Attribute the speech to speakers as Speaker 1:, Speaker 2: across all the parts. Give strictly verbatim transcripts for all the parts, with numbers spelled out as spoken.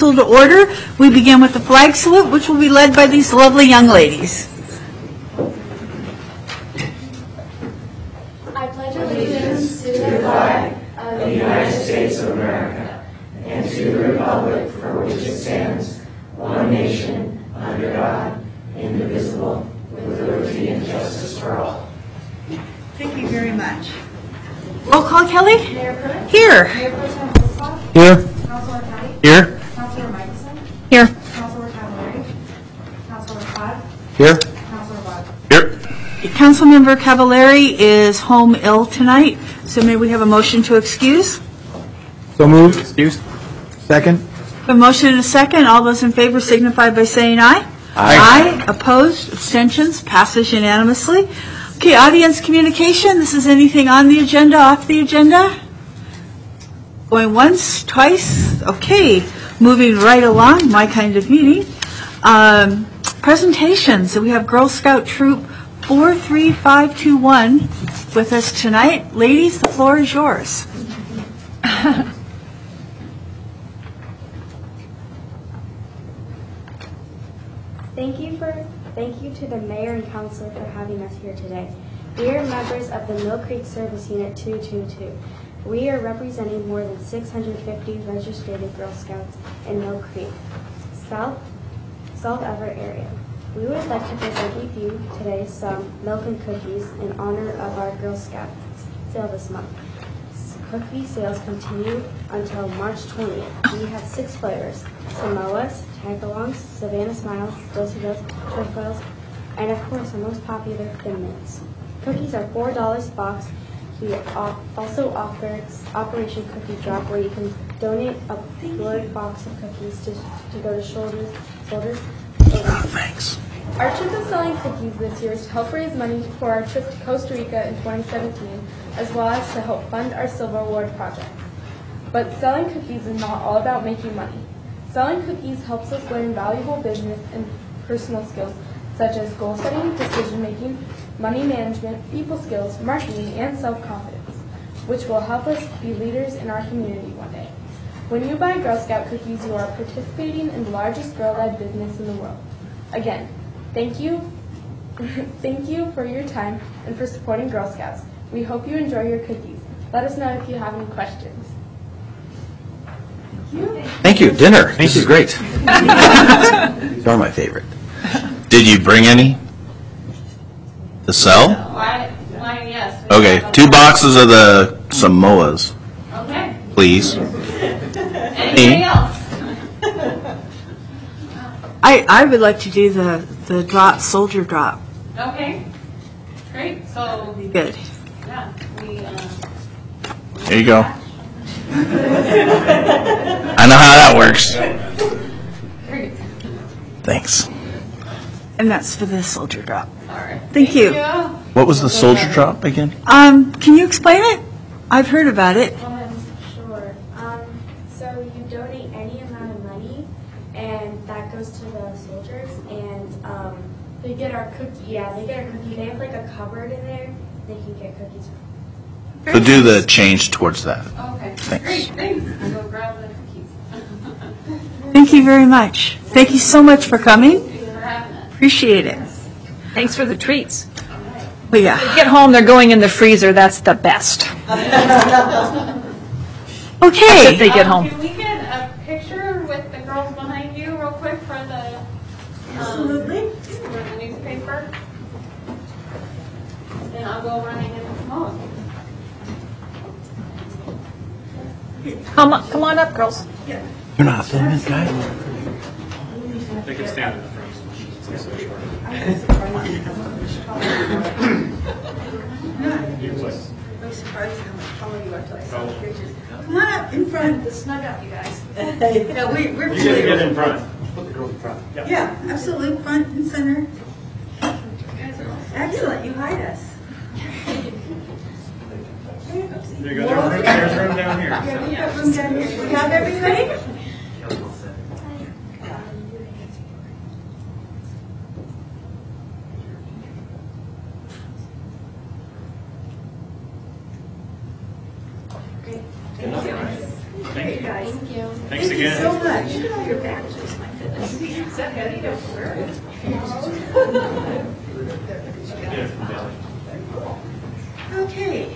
Speaker 1: To order, we begin with the flag salute, which will be led by these lovely young ladies.
Speaker 2: I pledge allegiance to the flag of the United States of America and to the republic for which it stands, one nation, under God, indivisible, with liberty and justice for all.
Speaker 1: Thank you very much. Roll call, Kelly?
Speaker 3: Mayor Pruitt?
Speaker 1: Here.
Speaker 3: Mayor Pro Tem Wolfsock?
Speaker 4: Here.
Speaker 3: Councilor Caddy?
Speaker 4: Here.
Speaker 3: Councilor Michelson?
Speaker 1: Here.
Speaker 3: Councilor Cavallari? Councilor Todd?
Speaker 4: Here.
Speaker 3: Councilor Webb?
Speaker 4: Here.
Speaker 1: Councilmember Cavallari is home ill tonight, so may we have a motion to excuse?
Speaker 4: So moved. Excuse. Second.
Speaker 1: A motion and a second. All those in favor signify by saying aye.
Speaker 4: Aye.
Speaker 1: Aye. Opposed? Abstentions? Passes unanimously. Okay, audience communication. This is anything on the agenda, off the agenda? Going once, twice? Okay. Moving right along, my kind of meeting. Um, presentations. So we have Girl Scout Troop four three five two one with us tonight. Ladies, the floor is yours.
Speaker 5: Thank you for thank you to the mayor and council for having us here today. We are members of the Mill Creek Service Unit two two two. We are representing more than six hundred fifty registered Girl Scouts in Mill Creek, South South Everett area. We would like to present with you today some milk and cookies in honor of our Girl Scout sale this month. Cookie sales continue until March twentieth. We have six flavors: Samoas, Tagalongs, Savannah Smiles, Roosevelts, Trefoils, and of course our most popular, Thin Mints. Cookies are four dollars a box. We also offer Operation Cookie Drop, where you can donate a colored box of cookies to, to go to shoulders. shoulders.
Speaker 4: Oh, thanks.
Speaker 3: Our trip is selling cookies this year to help raise money for our trip to Costa Rica in twenty seventeen, as well as to help fund our Silver Award project. But selling cookies is not all about making money. Selling cookies helps us learn valuable business and personal skills, such as goal setting, decision making, money management, people skills, marketing, and self-confidence, which will help us be leaders in our community one day. When you buy Girl Scout cookies, you are participating in the largest girl-led business in the world. Again, thank you. Thank you for your time and for supporting Girl Scouts. We hope you enjoy your cookies. Let us know if you have any questions. Thank you.
Speaker 4: Thank you. Dinner. This is great. These are my favorite.
Speaker 6: Did you bring any to sell?
Speaker 7: Why, why, yes.
Speaker 6: Okay, two boxes of the Samoas,
Speaker 7: Okay.
Speaker 6: please.
Speaker 7: Anything else?
Speaker 1: I, I would like to do the, the drop, soldier drop.
Speaker 7: Okay. Great. So,
Speaker 1: Good.
Speaker 7: yeah, we, uh,
Speaker 6: There you go. I know how that works.
Speaker 7: great.
Speaker 6: Thanks.
Speaker 1: And that's for the soldier drop.
Speaker 7: All right.
Speaker 1: Thank you.
Speaker 6: What was the soldier drop again?
Speaker 1: Um, can you explain it? I've heard about it.
Speaker 5: Um, sure. Um, so you donate any amount of money, and that goes to the soldiers, and um,
Speaker 3: They get our cookies.
Speaker 5: yeah, they get a cookie. They have like a cupboard in there. They can get cookies from.
Speaker 6: So do the change towards that.
Speaker 7: Okay.
Speaker 6: Thanks.
Speaker 7: Great. Thanks. I'll go grab the cookies.
Speaker 1: Thank you very much. Thank you so much for coming.
Speaker 7: Thanks for having us.
Speaker 1: Appreciate it.
Speaker 8: Thanks for the treats.
Speaker 1: Well, yeah.
Speaker 8: Get home, they're going in the freezer. That's the best.
Speaker 1: Okay.
Speaker 8: If they get
Speaker 7: Um,
Speaker 8: home.
Speaker 7: Can we get a picture with the girls behind you real quick for the, um,
Speaker 1: Absolutely.
Speaker 7: for the newspaper? Then I'll go running in tomorrow.
Speaker 8: Come on, come on up, girls.
Speaker 6: You're not a thin mint guy?
Speaker 9: They can stand in the front. It's so short. You can play.
Speaker 1: I'm surprised how much taller you are till I saw the pictures. Come on up in front.
Speaker 7: Snug up, you guys.
Speaker 1: No, we, we're
Speaker 9: You get, get in front. Put the girls in front. Yeah.
Speaker 1: Yeah, absolutely, front and center. Excellent, you hide us.
Speaker 9: There you go. There's room, there's room down here.
Speaker 1: Yeah, we've got room down here. We have everybody?
Speaker 9: Thank you.
Speaker 1: Thank you.
Speaker 9: Thanks
Speaker 1: Thank you
Speaker 9: again.
Speaker 1: so much. Okay.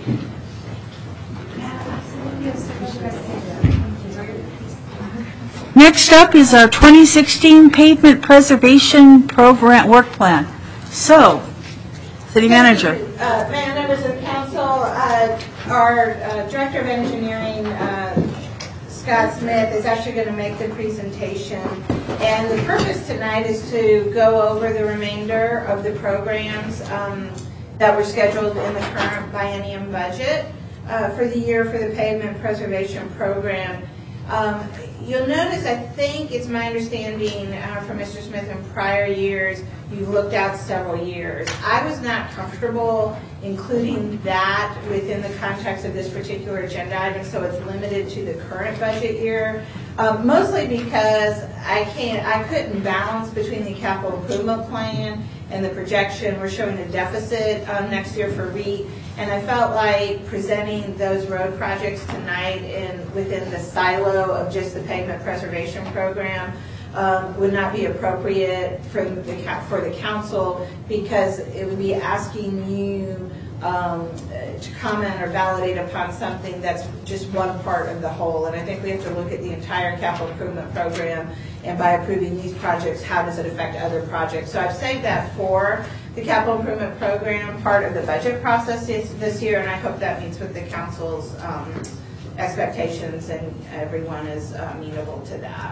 Speaker 1: Next up is our twenty sixteen Pavement Preservation Program Work Plan. So, City Manager.
Speaker 10: Uh, Mayor, members of council, uh, our uh, Director of Engineering, uh, Scott Smith, is actually going to make the presentation. And the purpose tonight is to go over the remainder of the programs um, that were scheduled in the current biennium budget uh, for the year for the Pavement Preservation Program. Um, you'll notice, I think it's my understanding uh, from Mister Smith in prior years, you've looked out several years. I was not comfortable including that within the context of this particular agenda item, so it's limited to the current budget year. Um, mostly because I can't, I couldn't balance between the capital improvement plan and the projection. We're showing a deficit um, next year for R E I T, and I felt like presenting those road projects tonight in within the silo of just the pavement preservation program um, would not be appropriate for the for the council, because it would be asking you um, to comment or validate upon something that's just one part of the whole. And I think we have to look at the entire capital improvement program, and by approving these projects, how does it affect other projects? So I've saved that for the capital improvement program part of the budget process this, this year, and I hope that meets with the council's um, expectations and everyone is uh, amenable to that.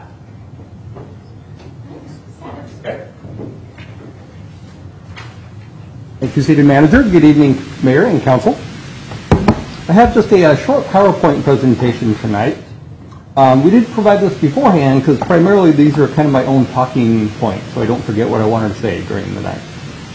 Speaker 4: Okay.
Speaker 11: Thank you, City Manager. Good evening, Mayor and Council. I have just a, a short PowerPoint presentation tonight. Um, we did provide this beforehand because primarily these are kind of my own talking points, so I don't forget what I wanted to say during the night.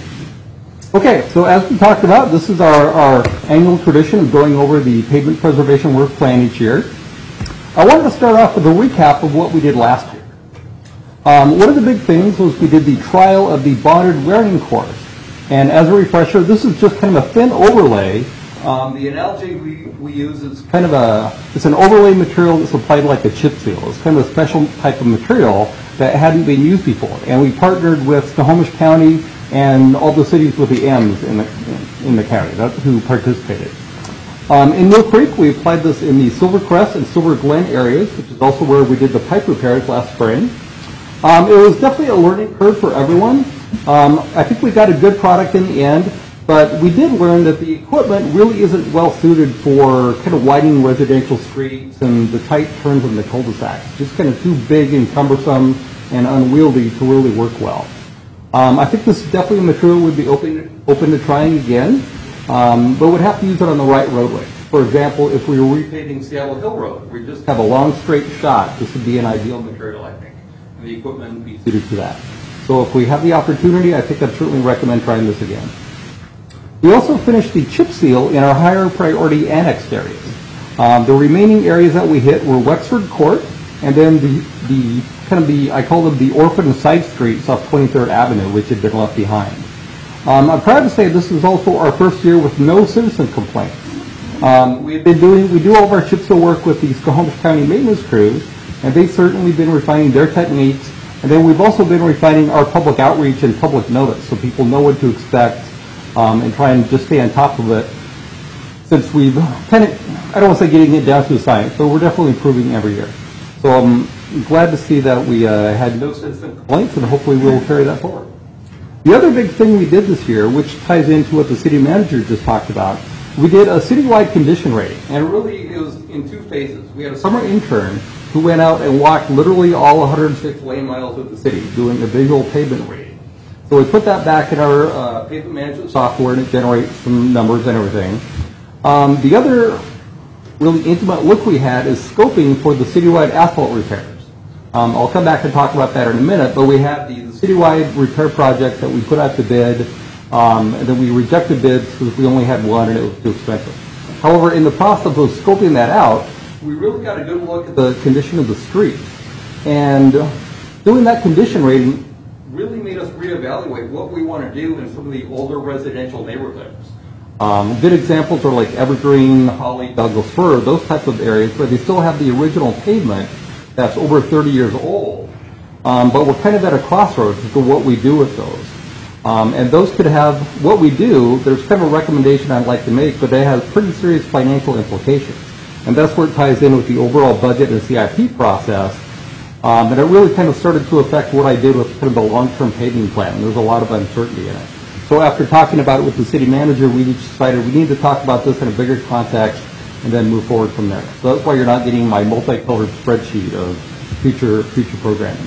Speaker 11: Okay, so as we talked about, this is our, our annual tradition of going over the pavement preservation work plan each year. I wanted to start off with a recap of what we did last year. Um, one of the big things was we did the trial of the bonded wearing course. And as a refresher, this is just kind of a thin overlay. Um, the analogy we, we use is kind of a, it's an overlay material that's applied like a chip seal. It's kind of a special type of material that hadn't been used before. And we partnered with Snohomish County and all the cities with the M's in the, in the county that, who participated. Um, in Mill Creek, we applied this in the Silvercrest and Silver Glen areas, which is also where we did the pipe repairs last spring. Um, it was definitely a learning curve for everyone. Um, I think we got a good product in the end, but we did learn that the equipment really isn't well suited for kind of widening residential streets and the tight turns in the cul-de-sacs. Just kind of too big and cumbersome and unwieldy to really work well. Um, I think this is definitely a material we'd be open, open to trying again, um, but would have to use it on the right roadway. For example, if we were repaving Seattle Hill Road, we just have a long straight shot, this would be an ideal material, I think. And the equipment would be suited to that. So if we have the opportunity, I think I'd certainly recommend trying this again. We also finished the chip seal in our higher priority annexed areas. Um, the remaining areas that we hit were Wexford Court, and then the, the kind of the, I call them the orphan side streets off twenty-third Avenue, which had been left behind. Um, I'm proud to say this is also our first year with no citizen complaints. Um, we've been doing, we do all of our chip seal work with the Snohomish County maintenance crews, and they've certainly been refining their techniques. And then we've also been refining our public outreach and public notice so people know what to expect um, and try and just stay on top of it. Since we've kind of, I don't want to say getting it down to a science, but we're definitely improving every year. So I'm glad to see that we uh, had no citizen complaints, and hopefully we'll carry that forward. The other big thing we did this year, which ties into what the city manager just talked about, we did a citywide condition rating. And really it was in two phases. We had a summer intern who went out and walked literally all one hundred six lane miles of the city doing a visual pavement rating. So we put that back in our uh, pavement management software, and it generates some numbers and everything. Um, the other really intimate look we had is scoping for the citywide asphalt repairs. Um, I'll come back and talk about that in a minute, but we had the, the citywide repair project that we put out to bid, um, and then we rejected bids because we only had one and it was too expensive. However, in the process of scoping that out, we really got a good look at the condition of the street. And doing that condition rating really made us reevaluate what we want to do in some of the older residential neighborhoods. Um, good examples are like Evergreen, Holly, Douglas Fir, those types of areas where they still have the original pavement that's over thirty years old. um, but we're kind of at a crossroads as to what we do with those. Um, and those could have, what we do, there's kind of a recommendation I'd like to make, but they have pretty serious financial implications. And that's where it ties in with the overall budget and C I P process. Um, and it really kind of started to affect what I did with kind of the long-term paving plan. There's a lot of uncertainty in it. So after talking about it with the city manager, we each decided we need to talk about this in a bigger context and then move forward from there. So that's why you're not getting my multicolored spreadsheet of future, future programming.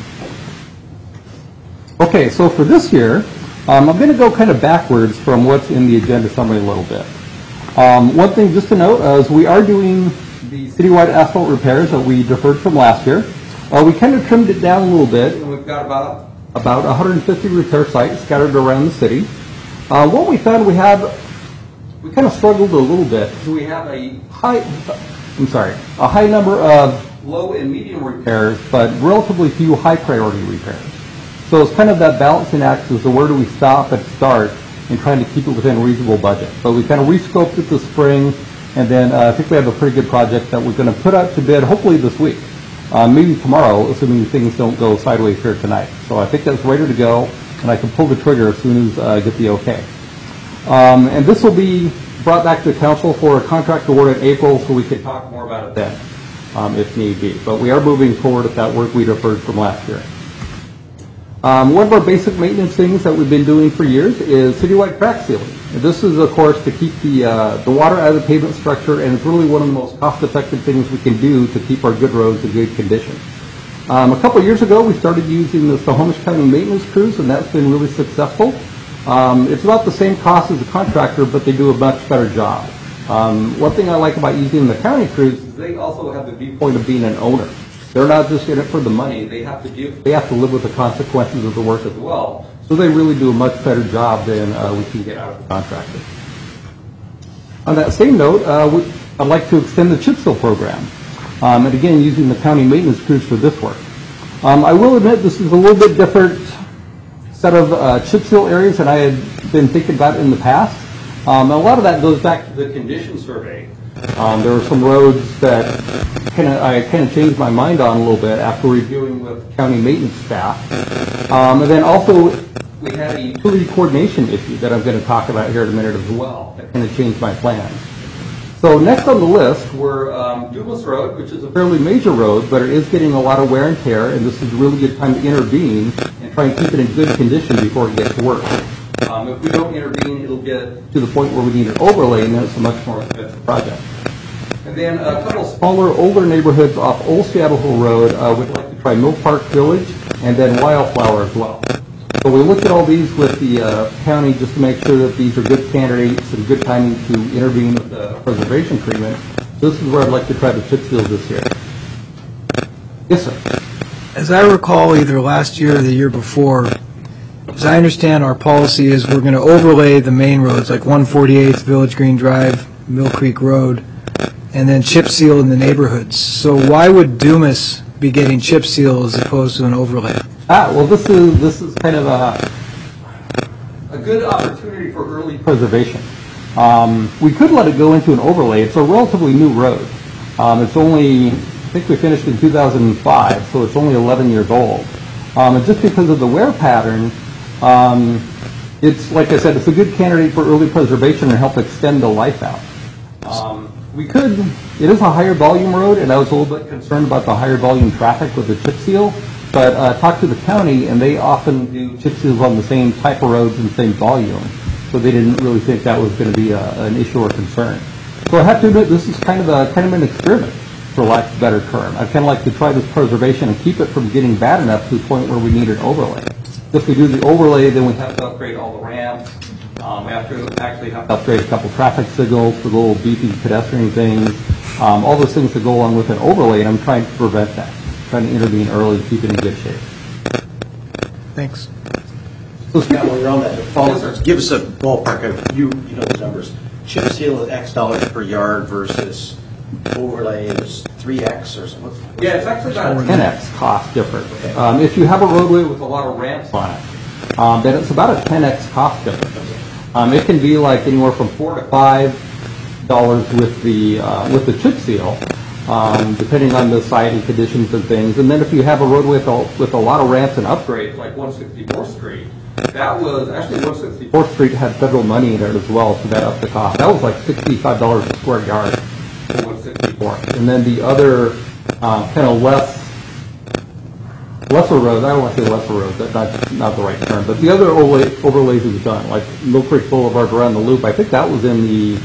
Speaker 11: Okay, so for this year, um, I'm going to go kind of backwards from what's in the agenda summary a little bit. Um, one thing just to note is we are doing the citywide asphalt repairs that we deferred from last year. Uh, we kind of trimmed it down a little bit, and we've got about about one hundred fifty repair sites scattered around the city. Uh, what we found, we had we kind of struggled a little bit. We have a high, I'm sorry, a high number of low and medium repairs, but relatively few high priority repairs. So it's kind of that balancing act as to where do we stop and start and trying to keep it within a reasonable budget. But we kind of rescoped it this spring, and then uh, I think we have a pretty good project that we're going to put out to bid hopefully this week. Uh, maybe tomorrow, assuming things don't go sideways here tonight. So I think that's ready to go, and I can pull the trigger as soon as I uh, get the okay. Um, and this will be brought back to the council for a contract award in April, so we can talk more about it then, um, if need be. But we are moving forward with that work we deferred from last year. Um, one of our basic maintenance things that we've been doing for years is citywide crack sealing. And this is, of course, to keep the uh, the water out of the pavement structure, and it's really one of the most cost-effective things we can do to keep our good roads in good condition. Um, a couple years ago, we started using the Snohomish County maintenance crews, and that's been really successful. Um, it's about the same cost as a contractor, but they do a much better job. Um, one thing I like about using the county crews is they also have the viewpoint of being an owner. They're not just in it for the money. They have to do, they have to live with the consequences of the work as well. So they really do a much better job than uh, we can get out of the contractor. On that same note, uh, we, I'd like to extend the chip seal program. Um, and again, using the county maintenance crews for this work. Um, I will admit this is a little bit different set of uh, chip seal areas than I had been thinking about in the past. Um, and a lot of that goes back to the condition survey. Um, there were some roads that kinda, I kind of changed my mind on a little bit after reviewing with county maintenance staff. Um, and then also we had a utility coordination issue that I'm going to talk about here in a minute as well. That kind of changed my plans. So next on the list were um, Douglas Road, which is a fairly major road, but it is getting a lot of wear and tear, and this is a really good time to intervene and try and keep it in good condition before it gets worse. Um, if we don't intervene, it'll get to the point where we need an overlay, and then it's a much more expensive project. And then a couple smaller, older neighborhoods off Old Seattle Hill Road, uh, we'd like to try Mill Park Village, and then Wildflower as well. So we looked at all these with the uh, county just to make sure that these are good candidates and good timing to intervene with the preservation treatment. This is where I'd like to try the chip seal this year. Yes, sir.
Speaker 12: As I recall, either last year or the year before, as I understand, our policy is we're going to overlay the main roads like one forty-eighth, Village Green Drive, Mill Creek Road, and then chip seal in the neighborhoods. So why would Dumas be getting chip seal as opposed to an overlay?
Speaker 11: Ah, well, this is this is kind of a a good opportunity for early preservation. Um, we could let it go into an overlay. It's a relatively new road. Um, it's only, I think we finished in two thousand five, so it's only eleven years old. Um, and just because of the wear pattern, um, it's, like I said, it's a good candidate for early preservation and help extend the life out. Um, we could, it is a higher volume road, and I was a little bit concerned about the higher volume traffic with the chip seal. But uh, talked to the county, and they often do chip seals on the same type of roads and same volume. So they didn't really think that was going to be a, an issue or concern. So I have to admit, this is kind of a kind of an experiment, for lack of a better term. I kind of like to try this preservation and keep it from getting bad enough to the point where we need an overlay. If we do the overlay, then we have to upgrade all the ramps. Um, we have to actually have to upgrade a couple traffic signals for the little beefy pedestrian things. Um, all those things that go along with an overlay, and I'm trying to prevent that. Trying to intervene early to keep it in good shape.
Speaker 12: Thanks.
Speaker 13: So Scott, while you're on that, yes, give us a ballpark of, you you know the numbers. Chip seal at X dollars per yard versus overlay is three X or something? What's,
Speaker 11: yeah, it's actually about a ten X cost difference. Okay. Um, if you have a roadway with a lot of ramps on it, um, then it's about a ten X cost difference. Um, it can be like anywhere from four to five dollars with the uh, with the chip seal. um, depending on the site and conditions and things. And then if you have a roadway with a, with a lot of ramps and upgrades, like one sixty-fourth Street, that was, actually one sixty-fourth Street had federal money in it as well, so that upped the cost. That was like sixty-five dollars a square yard for one sixty-fourth. And then the other uh, kind of less, lesser roads, I don't want to say lesser roads, that's not, not the right term, but the other overlay, overlays we've done, like Mill Creek Boulevard around the loop, I think that was in the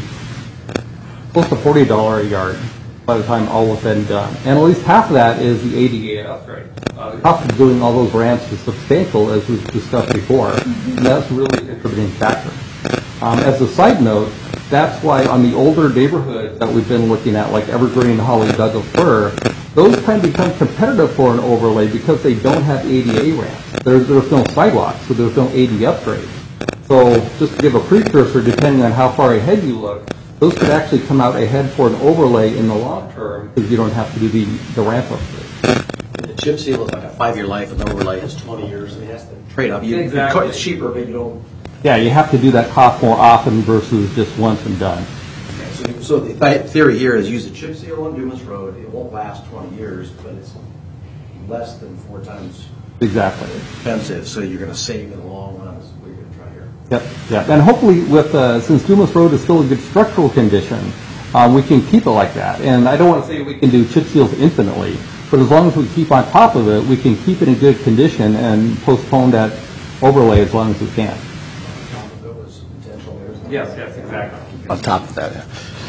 Speaker 11: close to forty dollars a yard by the time all was said and done. And at least half of that is the A D A upgrade. Uh, the cost of doing all those ramps is substantial, as we've discussed before, and that's really a contributing factor. Um, as a side note, that's why on the older neighborhoods that we've been looking at, like Evergreen, Holly, Douglas Fir, those kind of become competitive for an overlay because they don't have A D A ramps. There's, there's no sidewalks, so there's no A D upgrade. So just to give a precursor, depending on how far ahead you look, those could actually come out ahead for an overlay in the long term because you don't have to do the, the ramp upgrade.
Speaker 13: The chip seal is like a five-year life, and the overlay is twenty years. I mean, that's the trade-off. You,
Speaker 11: Exactly.
Speaker 13: It's cheaper, but you don't.
Speaker 11: Yeah, you have to do that cost more often versus just once and done.
Speaker 13: Okay, so, so the th- theory here is use a chip seal on Dumas Road. It won't last twenty years, but it's less than four times
Speaker 11: Exactly.
Speaker 13: expensive. So you're going to save in the long run. Is what you're going to try here.
Speaker 11: Yep, yeah. And hopefully with, uh, since Dumas Road is still in good structural condition, um, we can keep it like that. And I don't want to say we can do chip seals infinitely, but as long as we keep on top of it, we can keep it in good condition and postpone that overlay as long as we can.
Speaker 13: That was intentional there.
Speaker 9: Yes, yes, exactly.
Speaker 4: On top of that, yeah.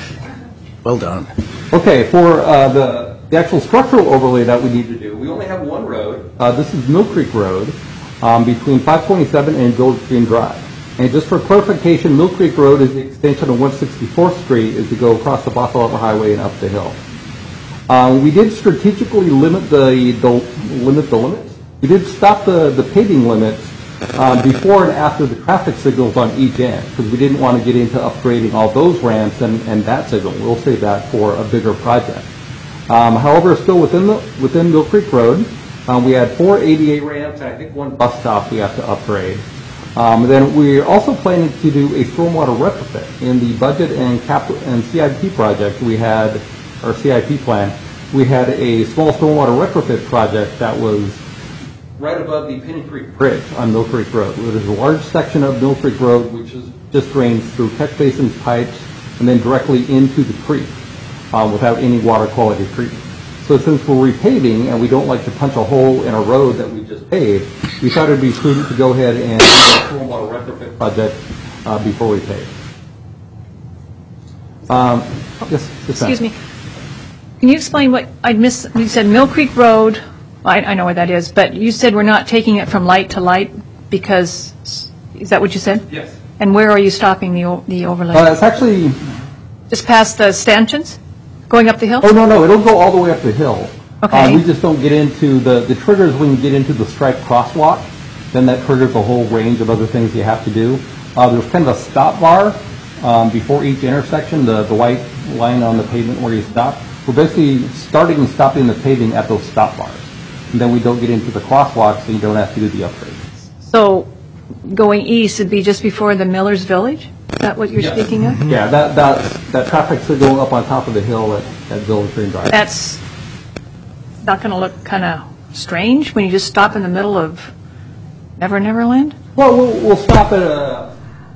Speaker 4: Well done.
Speaker 11: Okay, for uh, the, the actual structural overlay that we need to do, we only have one road. Uh, this is Mill Creek Road um, between five twenty-seven and Village Green Drive. And just for clarification, Mill Creek Road is the extension of one sixty-fourth Street as you go across the Bothell Upper Highway and up the hill. Um, we did strategically limit the, the limit the limits. We did stop the, the paving limits um, before and after the traffic signals on each end because we didn't want to get into upgrading all those ramps and, and that signal. We'll save that for a bigger project. Um, however, still within the within Mill Creek Road, um, we had four A D A ramps and I think one bus stop we have to upgrade. Um, then we're also planning to do a stormwater retrofit. In the budget and capital and C I P project, we had, our C I P plan, we had a small stormwater retrofit project that was right above the Penny Creek Bridge on Mill Creek Road. There's a large section of Mill Creek Road which is just drains through catch basins, pipes, and then directly into the creek uh, without any water quality treatment. So since we're repaving and we don't like to punch a hole in a road that we just paved, we thought it would be prudent to go ahead and do a stormwater retrofit project uh, before we pave. Um, yes, yes,
Speaker 8: Excuse me. Can you explain what I missed? You said Mill Creek Road. I, I know where that is, but you said we're not taking it from light to light because, is that what you said?
Speaker 9: Yes.
Speaker 8: And where are you stopping the o- the overlay?
Speaker 11: Uh, it's actually,
Speaker 8: Just past the stanchions? Going up the hill?
Speaker 11: oh no, no, it'll go all the way up the hill.
Speaker 8: Okay.
Speaker 11: Uh, we just don't get into the, the triggers when you get into the striped crosswalk, then that triggers a whole range of other things you have to do. Uh, there's kind of a stop bar um, before each intersection, the, the white line on the pavement where you stop. We're basically starting and stopping the paving at those stop bars. And then we don't get into the crosswalks, so you don't have to do the upgrade.
Speaker 8: So going east would be just before the Miller's Village? Is that what you're
Speaker 11: Yes.
Speaker 8: speaking of?
Speaker 11: Yeah, that, that, that traffic signal up on top of the hill at, at Village Green Drive.
Speaker 8: That's not going to look kind of strange when you just stop in the middle of Never Never Land?
Speaker 11: Well, we'll, we'll stop at a,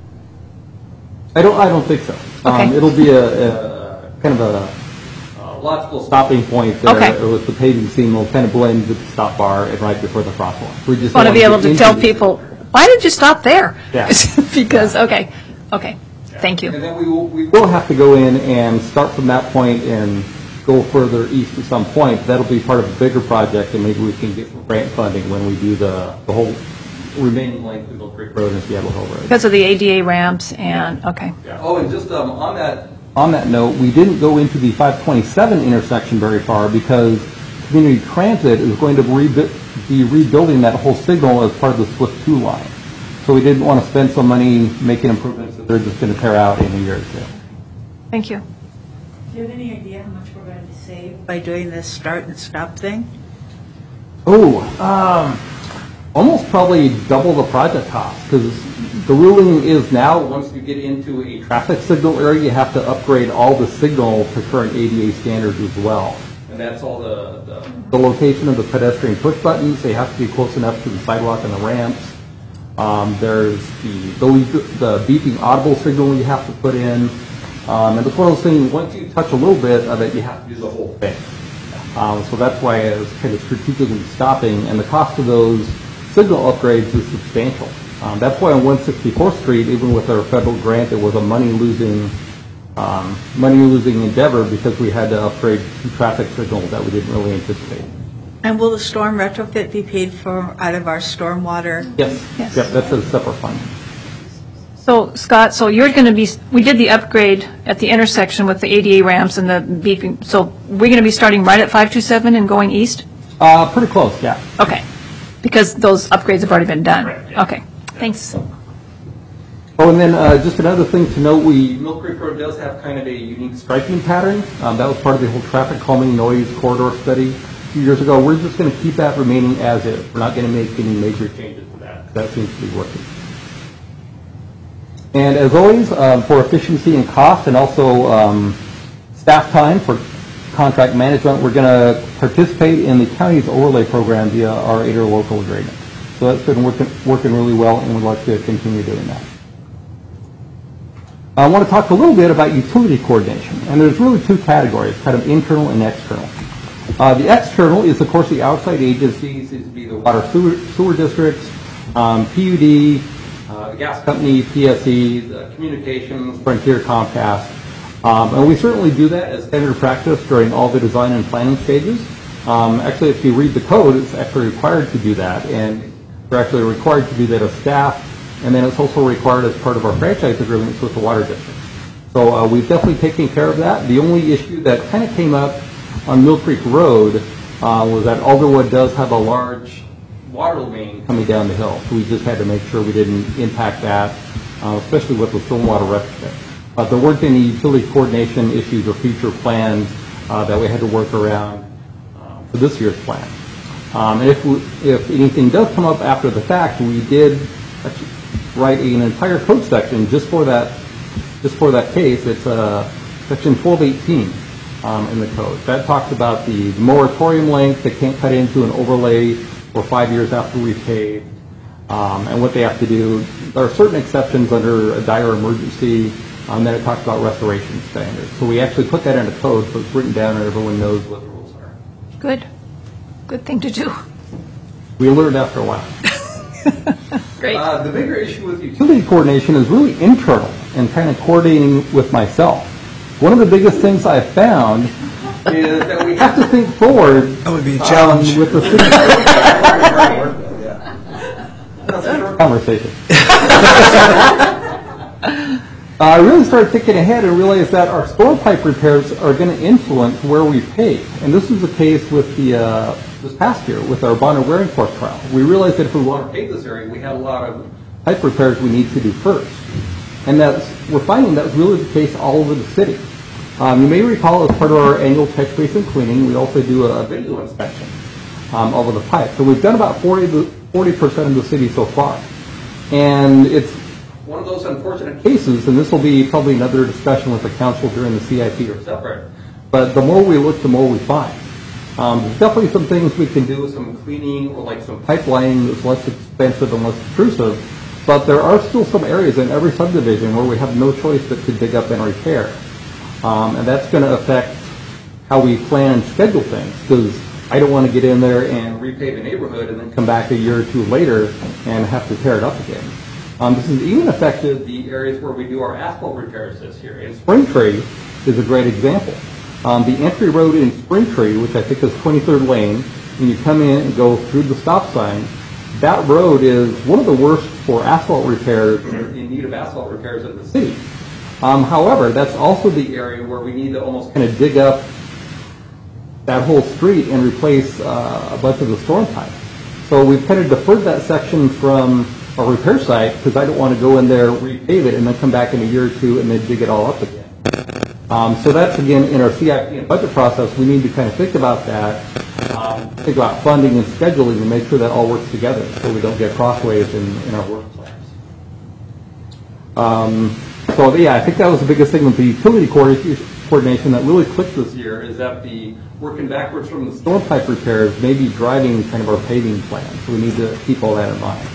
Speaker 11: I don't, I don't think so. Um,
Speaker 8: Okay.
Speaker 11: It'll be a, a kind of a, a logical stopping point there
Speaker 8: Okay.
Speaker 11: with the paving scene. We'll kind of blend with the stop bar and right before the crosswalk. We just
Speaker 8: Want to
Speaker 11: don't
Speaker 8: be able
Speaker 11: get
Speaker 8: to
Speaker 11: into
Speaker 8: tell
Speaker 11: the-
Speaker 8: people, why did you stop there?
Speaker 11: Yeah.
Speaker 8: Because, okay, okay, thank you.
Speaker 11: And then we will, we will have to go in and start from that point and go further east at some point. That'll be part of a bigger project, and maybe we can get some grant funding when we do the, the whole remaining length of Mill Creek Road and Seattle Hill Road.
Speaker 8: Because of the A D A ramps and, okay.
Speaker 11: Yeah. Oh, and just um, on that on that note, we didn't go into the five twenty-seven intersection very far because Community Transit is going to rebu- be rebuilding that whole signal as part of the SWIFT two line. So we didn't want to spend some money making improvements that they're just going to tear out in a year or two.
Speaker 8: Thank you.
Speaker 1: Do you have any idea how much we're going to save by doing this start and stop thing?
Speaker 11: Oh, um, almost probably double the project cost because the ruling is now once you get into a traffic signal area, you have to upgrade all the signal to current A D A standards as well. and that's all the, the, the location of the pedestrian push buttons. They have to be close enough to the sidewalk and the ramps. Um, there's the, the, the beeping audible signal you have to put in. Um, and it's one of those things, once you touch a little bit of it, you have to do the whole thing. Um, so that's why it's kind of strategically stopping, and the cost of those signal upgrades is substantial. Um, that's why on one sixty-fourth Street, even with our federal grant, it was a money-losing um, money-losing endeavor because we had to upgrade two traffic signals that we didn't really anticipate.
Speaker 1: And will the storm retrofit be paid for out of our stormwater?
Speaker 11: Yes.
Speaker 8: Yes.
Speaker 11: Yep, that's a separate fund.
Speaker 8: So, Scott, so you're going to be, we did the upgrade at the intersection with the A D A ramps and the beeping, so we're going to be starting right at five two seven and going east?
Speaker 11: Uh, pretty close, yeah.
Speaker 8: Okay, because those upgrades have already been done? Okay, thanks.
Speaker 11: Oh, and then uh, just another thing to note, we, Mill Creek Road does have kind of a unique striping pattern. Um, that was part of the whole traffic calming noise corridor study a few years ago. We're just going to keep that remaining as is. We're not going to make any major changes to that. That seems to be working. And as always, um, for efficiency and cost and also um, staff time for contract management, we're going to participate in the county's overlay program via our interlocal agreement. So that's been working, working really well, and we'd like to continue doing that. I want to talk a little bit about utility coordination, and there's really two categories, kind of internal and external. Uh, the external is, of course, the outside agencies. These would be the water sewer, sewer districts, um, P U D, uh, the gas company, P S E, the communications, Frontier, Comcast. Um, and we certainly do that as standard practice during all the design and planning stages. Um, actually, if you read the code, it's actually required to do that, and we're actually required to do that as staff. And then it's also required as part of our franchise agreements with the water district. So uh, we've definitely taken care of that. The only issue that kind of came up on Mill Creek Road uh, was that Alderwood does have a large water main coming down the hill. So we just had to make sure we didn't impact that, uh, especially with the stormwater retrofit. But there weren't any utility coordination issues or future plans uh, that we had to work around uh, for this year's plan. Um, and if, we, if anything does come up after the fact, we did actually write an entire code section just for that, just for that case. It's uh, section twelve eighteen um, in the code. That talks about the moratorium length. They can't cut into an overlay for five years after we've paved, um, and what they have to do. There are certain exceptions under a dire emergency. Um, then it talks about restoration standards. So we actually put that in a code, so it's written down and everyone knows what the rules are.
Speaker 8: Good. Good thing to do.
Speaker 11: We learned after a while.
Speaker 8: Great.
Speaker 11: Uh, the bigger issue with utility coordination is really internal and kind of coordinating with myself. One of the biggest things I've found is that we have to think forward. That
Speaker 12: would be a challenge.
Speaker 11: Um, with the city. That's a short conversation. uh, I really started thinking ahead and realized that our storm pipe repairs are going to influence where we pave. And this is the case with the uh, this past year with our Bonner Wearing Force trial. We realized that if we want to pave this area, we had a lot of pipe repairs we need to do first. And that's, we're finding that's really the case all over the city. Um, you may recall as part of our annual catch basin cleaning, we also do a video inspection um, over the pipe. So we've done about forty percent of the city so far. And it's one of those unfortunate cases, and this will be probably another discussion with the council during the C I P or separate, but the more we look, the more we find. Um, there's definitely some things we can do with some cleaning or like some pipelining that's less expensive and less intrusive, but there are still some areas in every subdivision where we have no choice but to dig up and repair. Um, and that's going to affect how we plan and schedule things, because I don't want to get in there and repave a neighborhood and then come back a year or two later and have to tear it up again. Um, this has even affected the areas where we do our asphalt repairs this year. And Springtree is a great example. Um, the entry road in Springtree, which I think is twenty-third lane, when you come in and go through the stop sign, that road is one of the worst for asphalt repairs, or in need of asphalt repairs in the city. Um, however, that's also the area where we need to almost kind of dig up that whole street and replace uh, a bunch of the storm pipe. So we've kind of deferred that section from a repair site because I don't want to go in there, repave it, and then come back in a year or two and then dig it all up again. Um, so that's, again, in our C I P and budget process, we need to kind of think about that, um, think about funding and scheduling to make sure that all works together so we don't get crossways in, in our work plans. Um, so, yeah, I think that was the biggest thing with the utility coordination that really clicked this year is that the working backwards from the storm pipe repairs may be driving kind of our paving plan. So we need to keep all that in mind.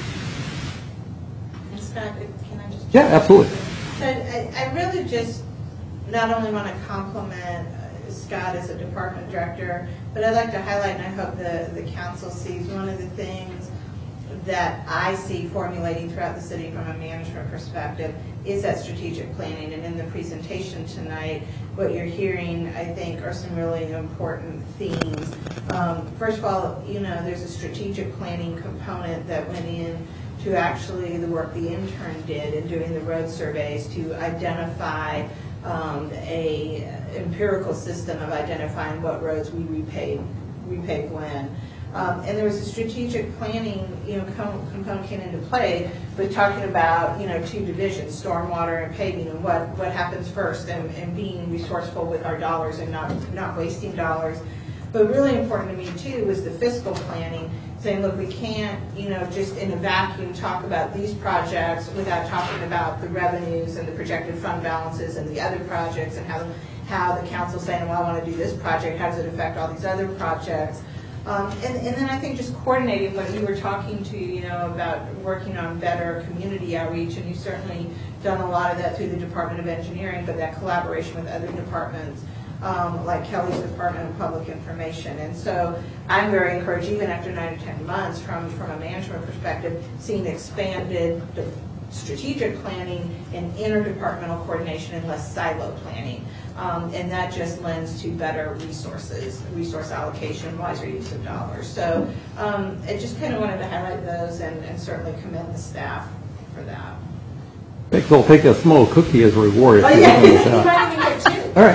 Speaker 10: And Scott, can I just?
Speaker 11: Yeah, absolutely.
Speaker 10: So I, I really just not only want to compliment uh, Scott as a department director, but I'd like to highlight, and I hope the, the council sees, one of the things that I see formulating throughout the city from a management perspective is that strategic planning. And in the presentation tonight, what you're hearing, I think, are some really important themes. Um, first of all, you know, there's a strategic planning component that went in to actually the work the intern did in doing the road surveys to identify um, a empirical system of identifying what roads we repave, repave when. Um, and there was a strategic planning, you know, com- component came into play, but talking about, you know, two divisions, stormwater and paving, and what, what happens first, and, and being resourceful with our dollars and not not wasting dollars. But really important to me too was the fiscal planning, saying, look, we can't, you know, just in a vacuum talk about these projects without talking about the revenues and the projected fund balances and the other projects, and how how the council's saying, well, I want to do this project, how does it affect all these other projects? Um, and, and then I think just coordinating what you were talking to, you know, about working on better community outreach, and you've certainly done a lot of that through the Department of Engineering, but that collaboration with other departments, um, like Kelly's Department of Public Information. And so I'm very encouraged, even after nine or ten months, from, from a management perspective, seeing expanded strategic planning and interdepartmental coordination and less silo planning. Um, and that just lends to better resources, resource allocation, wiser use of dollars. So um, I just kind of wanted to highlight those, and, and certainly commend the staff for that.
Speaker 11: I think they'll take a small cookie as a reward.
Speaker 10: Oh,
Speaker 11: If
Speaker 10: yeah,
Speaker 11: you
Speaker 10: you
Speaker 11: want
Speaker 10: might even get two.
Speaker 11: All right.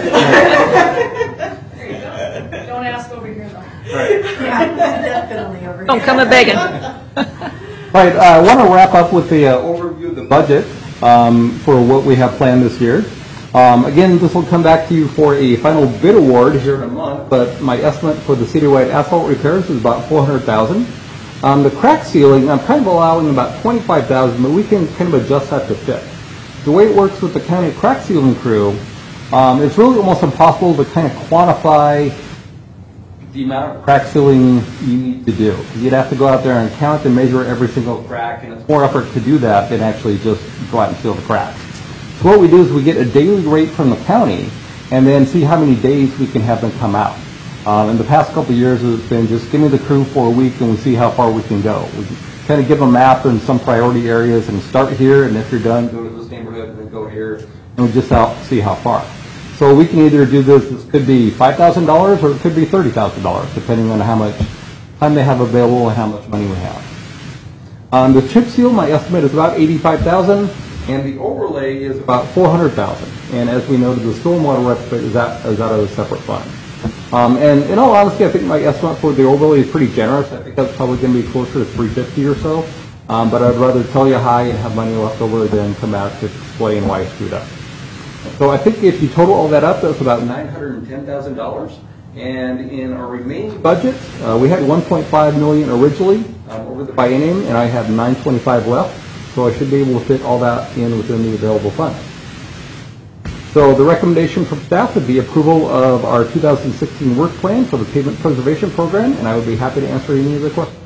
Speaker 7: There you go. Don't ask over here, though.
Speaker 11: Right.
Speaker 1: Yeah, definitely over here.
Speaker 8: Don't come a begging.
Speaker 11: All right, uh, I want to wrap up with the uh, overview of the budget um, for what we have planned this year. Um, again, this will come back to you for a final bid award here in a month, but my estimate for the citywide asphalt repairs is about four hundred thousand dollars. Um, the crack sealing, I'm kind of allowing about twenty-five thousand dollars, but we can kind of adjust that to fit. The way it works with the county crack sealing crew, um, it's really almost impossible to kind of quantify the amount of crack sealing you need to do. You'd have to go out there and count and measure every single crack, and it's more effort to do that than actually just go out and seal the cracks. So what we do is we get a daily rate from the county and then see how many days we can have them come out. Um, in the past couple of years, it's been just give me the crew for a week and we see how far we can go. We kind of give them a map in some priority areas and start here, and if you're done, go to this neighborhood and then go here, and we just out, see how far. So we can either do this, this could be five thousand dollars or it could be thirty thousand dollars, depending on how much time they have available and how much money we have. Um, the chip seal, my estimate is about eighty-five thousand dollars. And the overlay is about four hundred thousand dollars. And as we noted, the stormwater retrofit is out, is out of a separate fund. Um, and in all honesty, I think my estimate for the overlay is pretty generous. I think that's probably going to be closer to three hundred fifty or so. Um, but I'd rather tell you high and have money left over than come out to explain why I screwed up. So I think if you total all that up, that's about nine hundred ten thousand dollars. And in our remaining budget, uh, we had one point five million dollars originally um, over the biennium, and I have nine twenty-five left. So I should be able to fit all that in within the available funds. So the recommendation from staff would be approval of our two thousand sixteen work plan for the pavement preservation program, and I would be happy to answer any of the questions.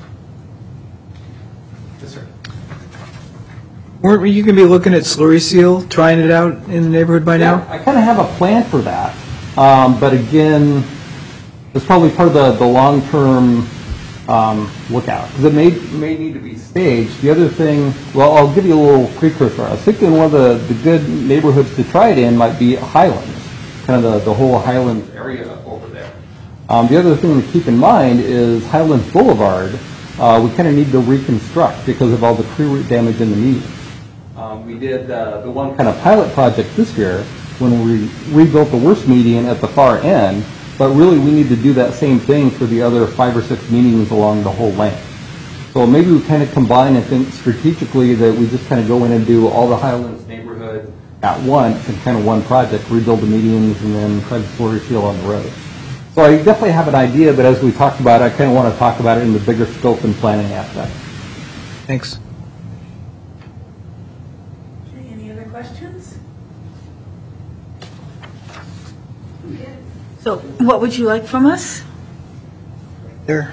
Speaker 9: Yes, sir.
Speaker 12: Weren't you going to be looking at slurry seal, trying it out in the neighborhood by now?
Speaker 11: I kind of have a plan for that, um, but again, it's probably part of the, the long-term um, lookout, because it may may need to be staged. The other thing, well, I'll give you a little precursor. I was thinking one of the, the good neighborhoods to try it in might be Highlands, kind of the, the whole Highlands area over there. Um, the other thing to keep in mind is Highlands Boulevard, uh, we kind of need to reconstruct because of all the tree root damage in the median. Um, we did uh, the one kind of pilot project this year when we rebuilt the worst median at the far end, but really we need to do that same thing for the other five or six medians along the whole length. So maybe we kind of combine and think strategically that we just kind of go in and do all the Highlands neighborhood at once in kind of one project, rebuild the medians and then try to slurry seal on the road. So I definitely have an idea, but as we talked about, I kind of want to talk about it in the bigger scope and planning aspect.
Speaker 12: Thanks.
Speaker 1: Okay, any other questions? So what would you like from us?
Speaker 12: There.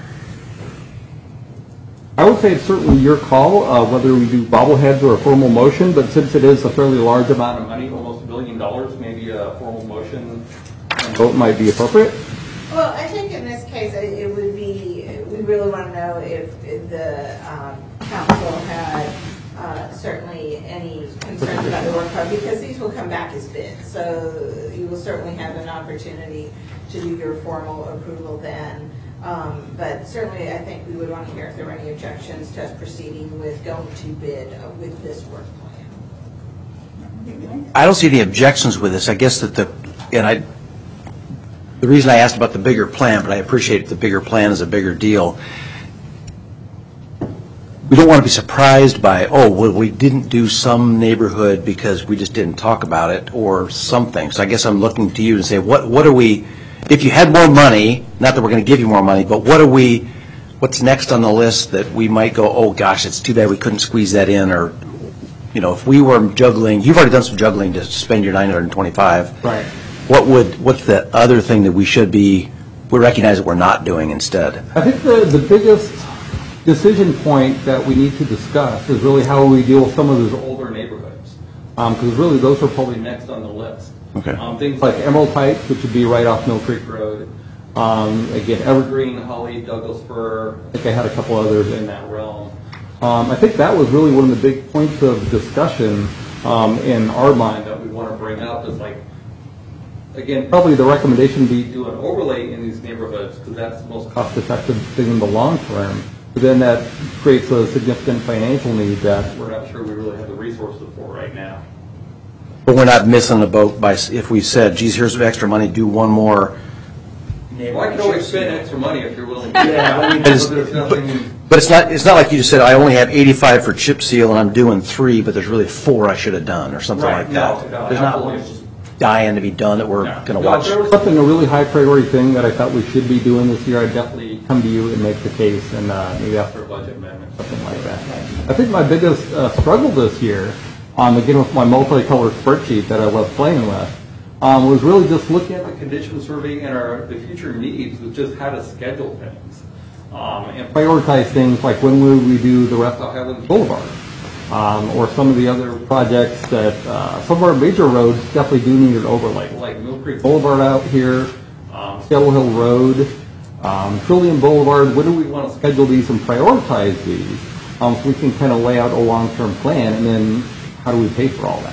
Speaker 11: I would say it's certainly your call, uh, whether we do bobbleheads or a formal motion, but since it is a fairly large amount of money, almost a billion dollars, maybe a formal motion and vote might be appropriate.
Speaker 10: Well, I think in this case, it it would be, we really want to know if if the um, council had uh, certainly any concerns about the work product, because these will come back as bids. So you will certainly have an opportunity to do your formal approval then. Um, But certainly, I think we would want to hear if there were any objections to us proceeding with going to bid uh, with this work plan.
Speaker 13: I don't see any objections with this. I guess that the, and I, the reason I asked about the bigger plan, but I appreciate the bigger plan is a bigger deal. We don't want to be surprised by, oh, well, we didn't do some neighborhood because we just didn't talk about it or something. So I guess I'm looking to you to say, what, what are we, if you had more money, not that we're going to give you more money, but what are we, what's next on the list that we might go, oh, gosh, it's too bad we couldn't squeeze that in, or, you know, if we were juggling, you've already done some juggling to spend your nine hundred twenty-five.
Speaker 11: Right.
Speaker 13: What would, what's the other thing that we should be, we recognize that we're not doing instead?
Speaker 11: I think the, the biggest decision point that we need to discuss is really how we deal with some of those older neighborhoods. Because really, those are probably next on the list.
Speaker 13: Okay.
Speaker 11: Um, things like Emerald Heights, which would be right off Mill Creek Road. Um, again, Evergreen, Holly, Douglas Fir. I think I had a couple others in that realm. Um, I think that was really one of the big points of discussion um, in our mind that we want to bring up is like, again, probably the recommendation would be do an overlay in these neighborhoods because that's the most cost-effective thing in the long term. But then that creates a significant financial need that we're not sure we really have the resources for right now.
Speaker 13: But we're not missing the boat by, if we said, geez, here's some extra money, do one more.
Speaker 11: Well, I can always spend extra money if you're willing to.
Speaker 13: Yeah,
Speaker 11: I mean,
Speaker 13: but it's-
Speaker 11: there's nothing.
Speaker 13: But it's not, it's not like you just said, I only have eighty-five for chip seal and I'm doing three, but there's really four I should have done, or something
Speaker 11: Right,
Speaker 13: like
Speaker 11: no,
Speaker 13: that.
Speaker 11: no,
Speaker 13: There's not
Speaker 11: absolutely.
Speaker 13: one just dying to be done that we're
Speaker 11: No.
Speaker 13: going to
Speaker 11: No,
Speaker 13: watch.
Speaker 11: if there was something, a really high priority thing that I thought we should be doing this year, I'd definitely come to you and make the case, and uh, maybe after a budget amendment, something like that. I think my biggest uh, struggle this year, um, again with my multicolored spreadsheet that I love playing with, um, was really just looking at the condition survey and our the future needs with just how to schedule things. Um, and prioritize things like when will we do the rest of Highlands Boulevard, um, or some of the other projects that uh, some of our major roads definitely do need an overlay, like Mill Creek Boulevard out here, um, Scuttle Hill Road, um, Trillium Boulevard. When do we want to schedule these and prioritize these um, so we can kind of lay out a long-term plan, and then how do we pay for all that?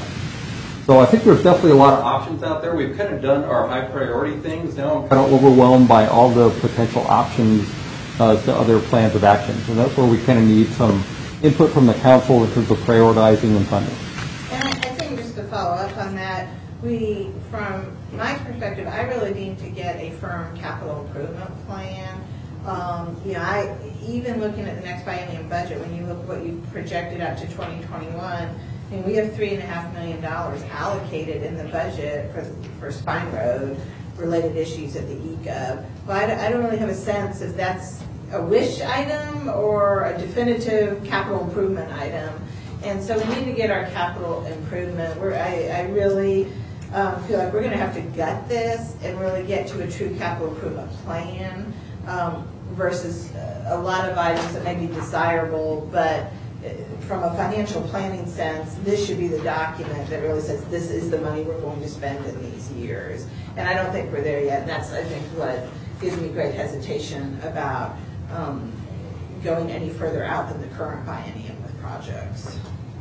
Speaker 11: So I think there's definitely a lot of options out there. We've kind of done our high priority things. Now I'm kind of overwhelmed by all the potential options uh, to other plans of action. And that's where we kind of need some input from the council in terms of prioritizing and funding.
Speaker 10: And I I think just to follow up on that, we, from my perspective, I really need to get a firm capital improvement plan. Um, you know, I, even looking at the next biennium budget, when you look at what you've projected out to twenty twenty-one, I mean, we have three and a half million dollars allocated in the budget for, for Spine Road related issues at the E G O V. Well, I don't, I don't really have a sense if that's a wish item or a definitive capital improvement item. And so we need to get our capital improvement. We're, I, I really um, feel like we're going to have to gut this and really get to a true capital improvement plan um, versus a lot of items that may be desirable, but from a financial planning sense, this should be the document that really says this is the money we're going to spend in these years. And I don't think we're there yet. And that's, I think, what gives me great hesitation about um, going any further out than the current biennium with projects.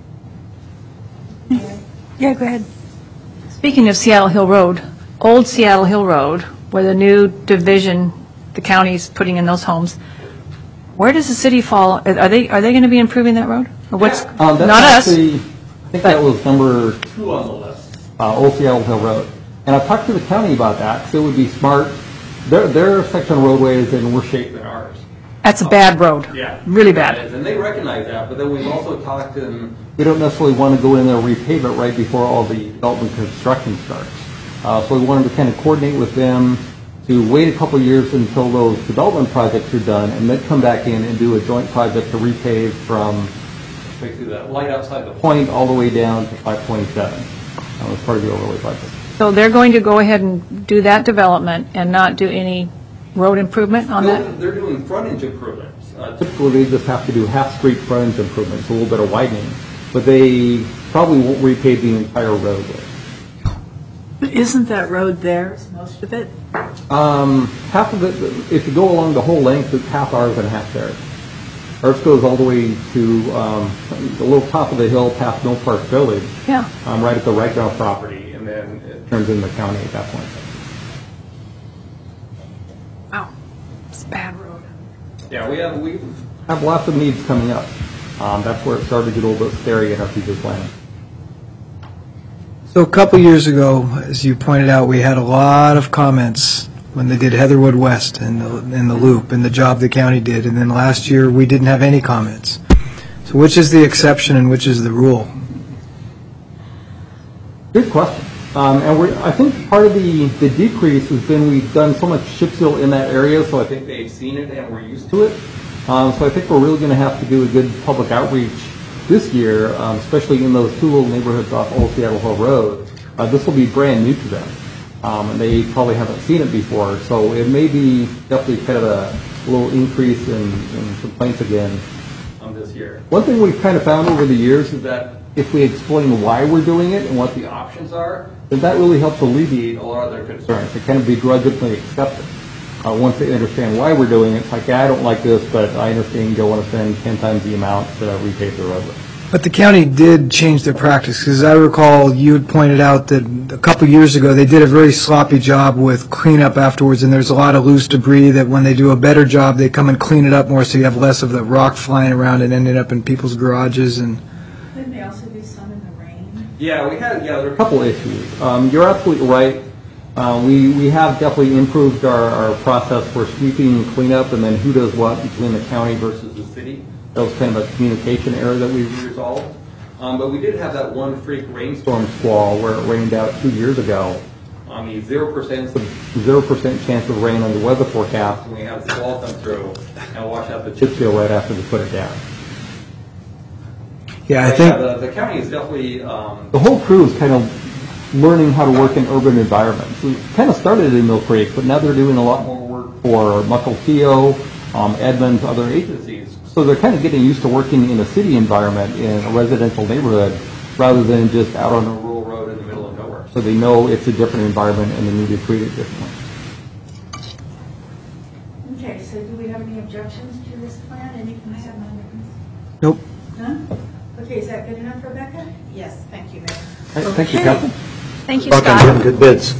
Speaker 8: Yeah, go ahead. Speaking of Seattle Hill Road, old Seattle Hill Road, where the new division, the county's putting in those homes, where does the city fall? Are they are they going to be improving that road? Or what's
Speaker 11: Um, that's
Speaker 8: not us?
Speaker 11: actually, I think that was number two on the list, uh, Old Seattle Hill Road. And I've talked to the county about that, because it would be smart. Their, their section of roadway is in worse shape than ours.
Speaker 8: That's a bad road.
Speaker 11: Yeah.
Speaker 8: Really bad.
Speaker 11: And they recognize that, but then we've also talked to them, we don't necessarily want to go in there and repave it right before all the development construction starts. Uh, so we wanted to kind of coordinate with them to wait a couple of years until those development projects are done, and then come back in and do a joint project to repave from basically that light outside the point all the way down to five twenty-seven. That was part of the overlay project.
Speaker 8: So they're going to go ahead and do that development and not do any road improvement on
Speaker 11: No,
Speaker 8: that?
Speaker 11: they're doing frontage improvements. Uh, Typically, they just have to do half-street frontage improvements, a little bit of widening, but they probably won't repave the entire roadway.
Speaker 1: But isn't that road theirs, most of it?
Speaker 11: Um, half of it, if you go along the whole length, it's half ours and half theirs. Ours goes all the way to um, the little top of the hill past Mill Park Village,
Speaker 8: Yeah.
Speaker 11: um, right at the Right Now property, and then it turns into the county at that point.
Speaker 8: Wow. It's a bad road.
Speaker 11: Yeah, we have, we have lots of needs coming up. Um, That's where it started to get a little bit scary in our future planning.
Speaker 12: So a couple years ago, as you pointed out, we had a lot of comments when they did Heatherwood West and the, and the loop and the job the county did. And then last year, we didn't have any comments. So which is the exception and which is the rule?
Speaker 11: Good question. Um, and we're, I think part of the, the decrease has been we've done so much chip seal in that area, so I think they've seen it and we're used to it. Um, so I think we're really going to have to do a good public outreach this year, um, especially in those two little neighborhoods off Old Seattle Hill Road. Uh, this will be brand new to them, um, and they probably haven't seen it before. So it may be definitely kind of a little increase in, in complaints again um, this year. One thing we've kind of found over the years is that if we explain why we're doing it and what the options are, then that really helps alleviate a lot of their concerns. They kind of begrudgingly accept it. Uh, once they understand why we're doing it, it's like, yeah, I don't like this, but I understand you don't want to spend ten times the amount to repave the roadway.
Speaker 12: But the county did change their practice, because I recall you had pointed out that a couple years ago, they did a very sloppy job with cleanup afterwards, and there's a lot of loose debris that when they do a better job, they come and clean it up more, so you have less of the rock flying around and ending up in people's garages. And
Speaker 1: Didn't they also do some in the rain?
Speaker 11: Yeah, we had, yeah, there are a couple issues. Um, you're absolutely right. Uh, we, we have definitely improved our, our process for sweeping and cleanup, and then who does what between the county versus the city. That was kind of a communication error that we resolved. Um, but we did have that one freak rainstorm squall where it rained out two years ago. On the zero percent zero percent chance of rain on the weather forecast, and we had a squall come through and wash out the chip seal right after we put it down.
Speaker 12: yeah, I
Speaker 11: But
Speaker 12: think
Speaker 11: yeah, the, the county is definitely um, the whole crew is kind of learning how to work in urban environments. We kind of started in Mill Creek, but now they're doing a lot more work for Mukilteo, um, Edmonds, other agencies. So they're kind of getting used to working in a city environment in a residential neighborhood rather than just out on a rural road in the middle of nowhere. So they know it's a different environment and they need to treat it differently.
Speaker 1: Okay, so do we have any objections to this plan? Any concerns?
Speaker 12: nope.
Speaker 1: None? Okay, is that good enough, Rebecca?
Speaker 10: Yes, thank you, Mayor.
Speaker 11: All right, thank you,
Speaker 1: Okay.
Speaker 11: Council.
Speaker 8: Thank you,
Speaker 13: Welcome,
Speaker 8: Scott.
Speaker 13: Jim. Good bids.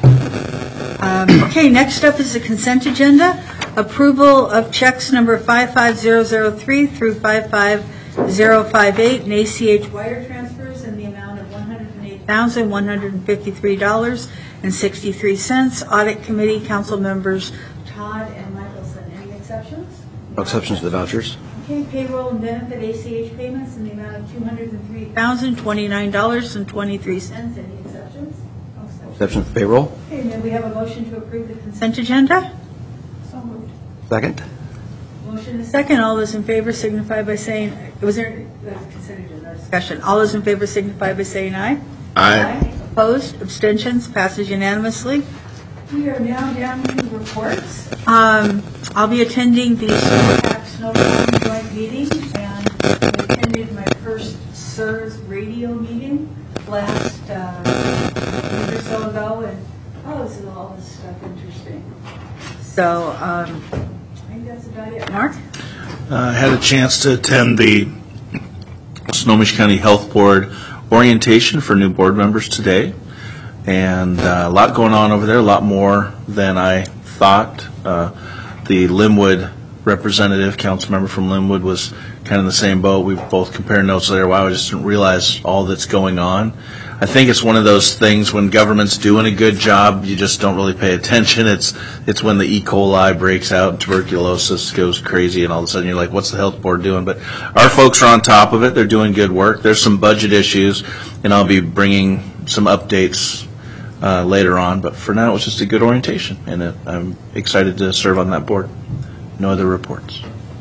Speaker 1: Um, Okay, next up is the consent agenda. Approval of checks number five five zero zero three through five five zero five eight and A C H wire transfers in the amount of one hundred eight thousand one hundred fifty-three dollars and sixty-three cents. Audit Committee, council members Todd and Michelson. Any exceptions?
Speaker 13: No exceptions to the vouchers.
Speaker 1: Okay, payroll and benefit A C H payments in the amount of two hundred three thousand twenty-nine dollars and twenty-three cents. Any exceptions? No exceptions.
Speaker 13: Exceptions to payroll.
Speaker 1: Okay, and then we have a motion to approve the consent agenda. So moved.
Speaker 13: Second.
Speaker 1: Motion is second. All those in favor signify by saying, was there, that's consent agenda discussion. All those in favor signify by saying aye.
Speaker 6: Aye.
Speaker 1: Opposed, abstentions, passes unanimously. We are now down to reports. Um, I'll be attending the Snowpack Snowbound joint meeting, and I attended my first S E R S radio meeting last uh, week or so ago, and oh, this is all this stuff interesting. So, um, I think that's about it. Mark?
Speaker 6: I had a chance to attend the Snohomish County Health Board orientation for new board members today, and uh, a lot going on over there, a lot more than I thought. Uh, the Linwood representative, council member from Linwood, was kind of in the same boat. We both compared notes there. Wow, I just didn't realize all that's going on. I think it's one of those things when government's doing a good job, you just don't really pay attention. It's it's when the E. coli breaks out and tuberculosis goes crazy, and all of a sudden you're like, what's the health board doing? But our folks are on top of it. They're doing good work. There's some budget issues, and I'll be bringing some updates uh, later on. But for now, it was just a good orientation, and it, I'm excited to serve on that board. No other reports.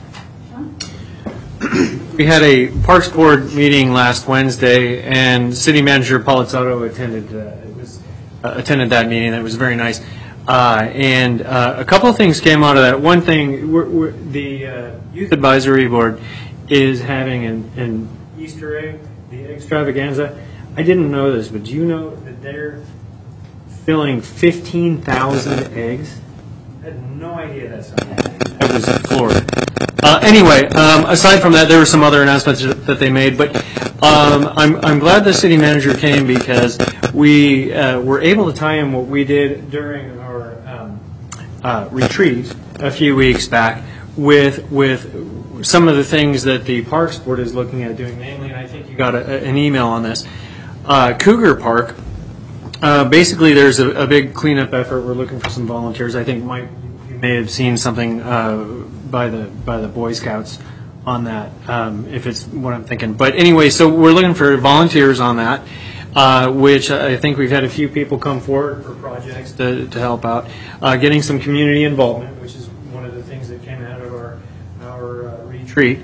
Speaker 9: We had a Parks Board meeting last Wednesday, and City Manager Polizzotto attended. Uh, It was attended that meeting. That was very nice. Uh, and uh, a couple of things came out of that. One thing, we're, we're, the uh, Youth Advisory Board is having an, an Easter egg, the extravaganza. I didn't know this, but do you know that they're filling fifteen thousand eggs? I had no idea that's happening. I was floored. Uh, anyway, um, aside from that, there were some other announcements that they made, but um, I'm, I'm glad the city manager came because we uh, were able to tie in what we did during our um, uh, retreat a few weeks back with with some of the things that the Parks Board is looking at doing, namely, and I think you got a, an email on this, uh, Cougar Park. Uh, basically, there's a, a big cleanup effort. We're looking for some volunteers. I think Mike, you may have seen something uh, by the by the Boy Scouts on that, um, if it's what I'm thinking. But anyway, so we're looking for volunteers on that, uh, which I think we've had a few people come forward for projects to, to help out. Uh, getting some community involvement, which is one of the things that came out of our, our uh, retreat.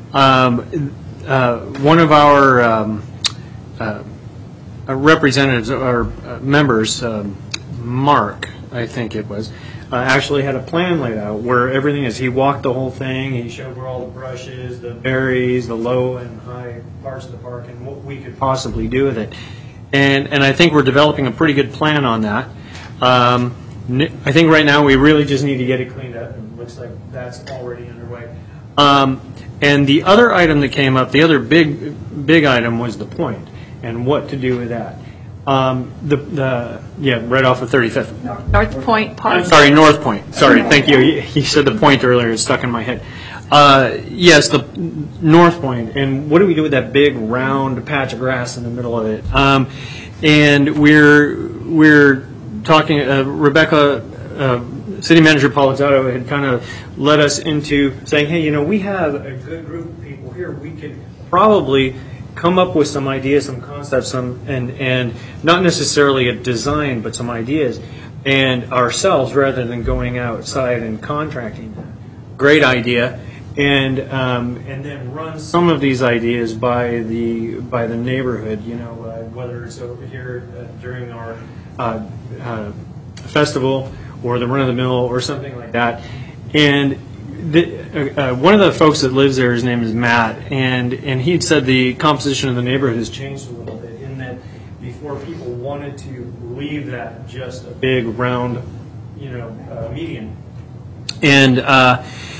Speaker 9: Um, uh, one of our um, uh, Uh, representatives or uh, members, um, Mark, I think it was, uh, actually had a plan laid out where everything is. He walked the whole thing. He showed where all the brushes, the berries, the low and high parts of the park, and what we could possibly do with it. And and I think we're developing a pretty good plan on that. Um, I think right now we really just need to get it cleaned up, and it looks like that's already underway. Um, and the other item that came up, the other big big item was the point. And what to do with that. Um, the, the yeah, right off of thirty-fifth.
Speaker 8: North Point Park.
Speaker 9: I'm sorry, North Point. Sorry, thank you. You you said the point earlier. It's stuck in my head. Uh, yes, the North Point. And what do we do with that big round patch of grass in the middle of it? Um, and we're we're talking. Uh, Rebecca, uh, City Manager Polizzato, had kind of led us into saying, hey, you know, we have a good group of people here. We could probably come up with some ideas, some concepts, some and and not necessarily a design, but some ideas, and ourselves rather than going outside and contracting them. Great idea, and um, and then run some of these ideas by the by the neighborhood. You know, uh, whether it's over here uh, during our uh, uh, festival or the run of the mill or something like that, and. The, uh, one of the folks that lives there, his name is Matt, and, and he'd said the composition of the neighborhood has changed a little bit in that before people wanted to leave that just a big round, you know, uh, median. And uh,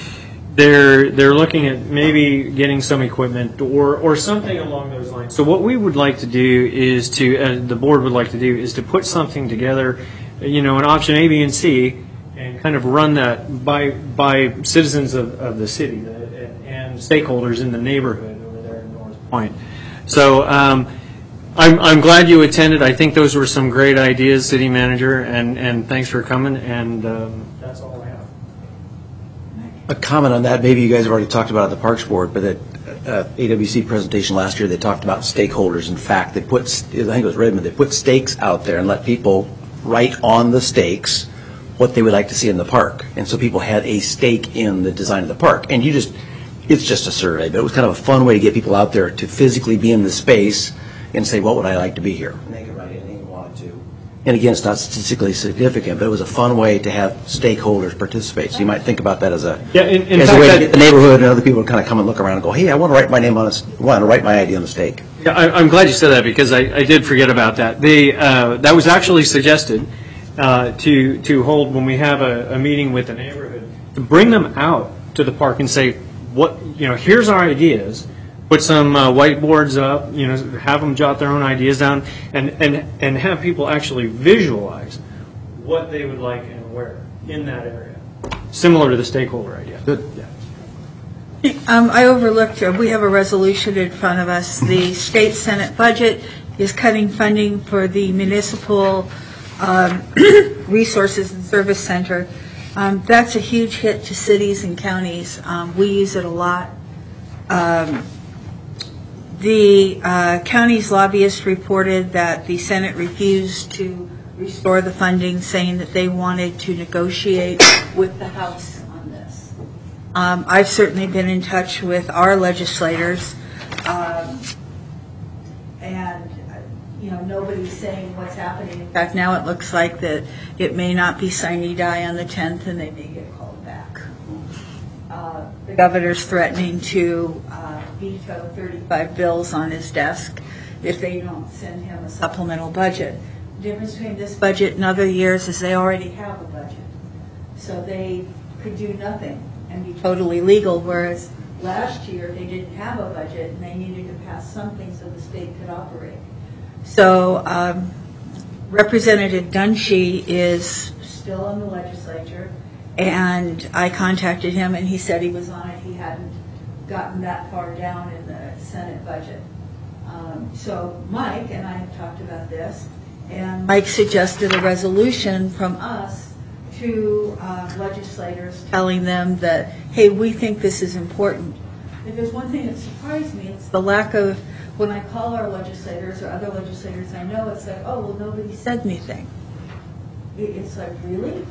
Speaker 9: they're they're looking at maybe getting some equipment or, or something along those lines. So what we would like to do is to, uh, the board would like to do, is to put something together, you know, an option A, B, and C, and kind of run that by by citizens of, of the city and, and stakeholders in the neighborhood over there in North Point. So um, I'm, I'm glad you attended. I think those were some great ideas, City Manager, and, and thanks for coming. And um, that's all I have.
Speaker 13: A comment on that, maybe you guys have already talked about it at the Parks Board, but at uh, A W C presentation last year, they talked about stakeholders. In fact, they put, I think it was Redmond, they put stakes out there and let people write on the stakes what they would like to see in the park. And so people had a stake in the design of the park. And you just, it's just a survey, but it was kind of a fun way to get people out there to physically be in the space and say, what would I like to be here? And they could write anything they wanted to. And again, it's not statistically significant, but it was a fun way to have stakeholders participate. So you might think about that as a,
Speaker 9: yeah, in, in
Speaker 13: as
Speaker 9: fact,
Speaker 13: a way
Speaker 9: that,
Speaker 13: to get the neighborhood and other people to kind of come and look around and go, hey, I want to write my name on a, want to write my idea on a stake.
Speaker 9: Yeah, I, I'm glad you said that because I, I did forget about that. They, uh, that was actually suggested. Uh, to to hold when we have a, a meeting with the neighborhood, to bring them out to the park and say, what you know, here's our ideas. Put some uh, whiteboards up, you know, have them jot their own ideas down, and and and have people actually visualize what they would like and where in that area, similar to the stakeholder idea.
Speaker 13: Good.
Speaker 9: Yeah.
Speaker 1: Um, I overlooked, uh, we have a resolution in front of us. The state Senate budget is cutting funding for the municipal Um, resources and service center. Um, that's a huge hit to cities and counties. Um, we use it a lot. Um, the uh, county's lobbyist reported that the Senate refused to restore the funding, saying that they wanted to negotiate with the House on this. Um, I've certainly been in touch with our legislators, um, and you know, nobody's saying what's happening. In fact, now it looks like that it may not be sine die on the tenth, and they may get called back. Uh, The governor's threatening to uh, veto thirty-five bills on his desk if they don't send him a supplemental budget. The difference between this budget and other years is they already have a budget. So they could do nothing and be totally legal, whereas last year they didn't have a budget and they needed to pass something so the state could operate. So um, Representative Dunshee is still in the legislature, and I contacted him and he said he was on it. He hadn't gotten that far down in the Senate budget. Um, so Mike and I have talked about this, and Mike suggested a resolution from us to uh, legislators telling them that, hey, we think this is important. If there's one thing that surprised me, it's the lack of, when I call our legislators or other legislators I know, it's like, oh, well, nobody said anything. It- It's like, really?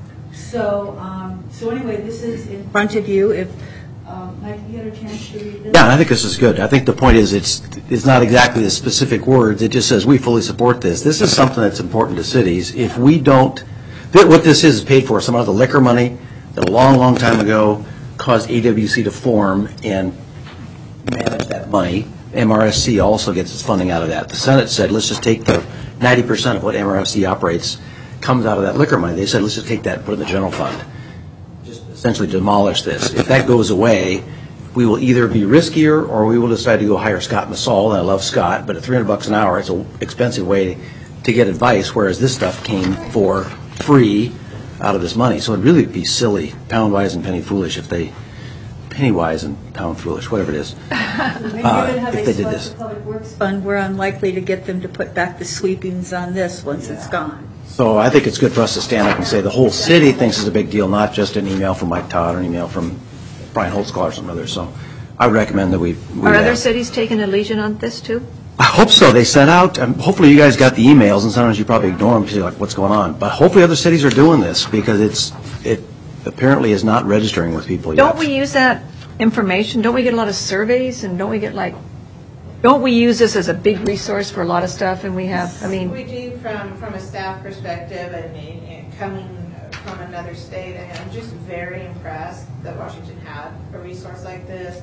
Speaker 1: So, um, so anyway, this is in front of you. If, um, Mike, you had a chance to read this?
Speaker 13: Yeah, I think this is good. I think the point is it's it's not exactly the specific words. It just says we fully support this. This is something that's important to cities. If we don't, th- what this is is paid for. Some of the liquor money that a long, long time ago caused A W C to form and manage that money. M R S C also gets its funding out of that. The Senate said, let's just take the ninety percent of what M R S C operates comes out of that liquor money. They said, let's just take that and put it in the general fund. Just essentially demolish this. If that goes away, we will either be riskier or we will decide to go hire Scott Massall, and I love Scott, but at three hundred bucks an hour, it's an expensive way to get advice, whereas this stuff came for free out of this money. So it'd really be silly, pound wise and penny foolish, if they, penny wise and pound foolish, whatever it is, uh, if they did this.
Speaker 1: The Public Works Fund, we're unlikely to get them to put back the sweepings on this once it's gone.
Speaker 13: So I think it's good for us to stand up and say the whole city thinks it's a big deal, not just an email from Mike Todd or an email from Brian Holtzclaw or some others. So I would recommend that we. we
Speaker 8: Are
Speaker 13: uh,
Speaker 8: other cities taking a legion on this too?
Speaker 13: I hope so. They sent out, um, hopefully you guys got the emails, and sometimes you probably ignore them because you're like, what's going on? But hopefully other cities are doing this because it's, it apparently is not registering with people yet.
Speaker 8: Don't we use that information? Don't we get a lot of surveys, and don't we get like, don't we use this as a big resource for a lot of stuff? And we have, I mean,
Speaker 10: We do from, from a staff perspective, and, and coming from another state, and I'm just very impressed that Washington had a resource like this.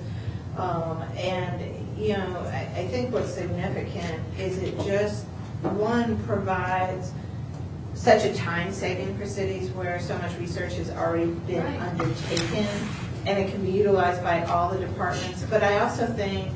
Speaker 10: Um, and, you know, I, I think what's significant is it just, one, provides such a time saving for cities where so much research has already been
Speaker 7: Right.
Speaker 10: undertaken, and it can be utilized by all the departments. But I also think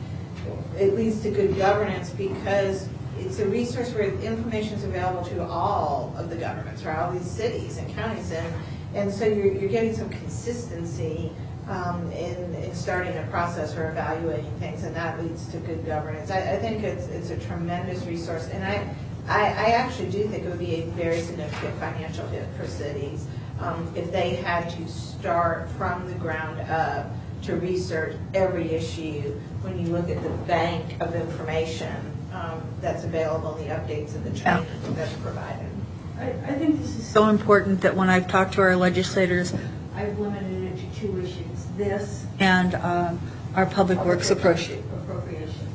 Speaker 10: it leads to good governance because it's a resource where information is available to all of the governments, right, all these cities and counties, and, and so you're, you're getting some consistency um, in, in starting a process or evaluating things, and that leads to good governance. I, I think it's, it's a tremendous resource, and I, I, I actually do think it would be a very significant financial hit for cities um, if they had to start from the ground up to research every issue when you look at the bank of information um, that's available, the updates and the training that's provided.
Speaker 1: I, I think this is so important that when I've talked to our legislators, I've limited it to two issues, this and um, our public works appropri- appropriation.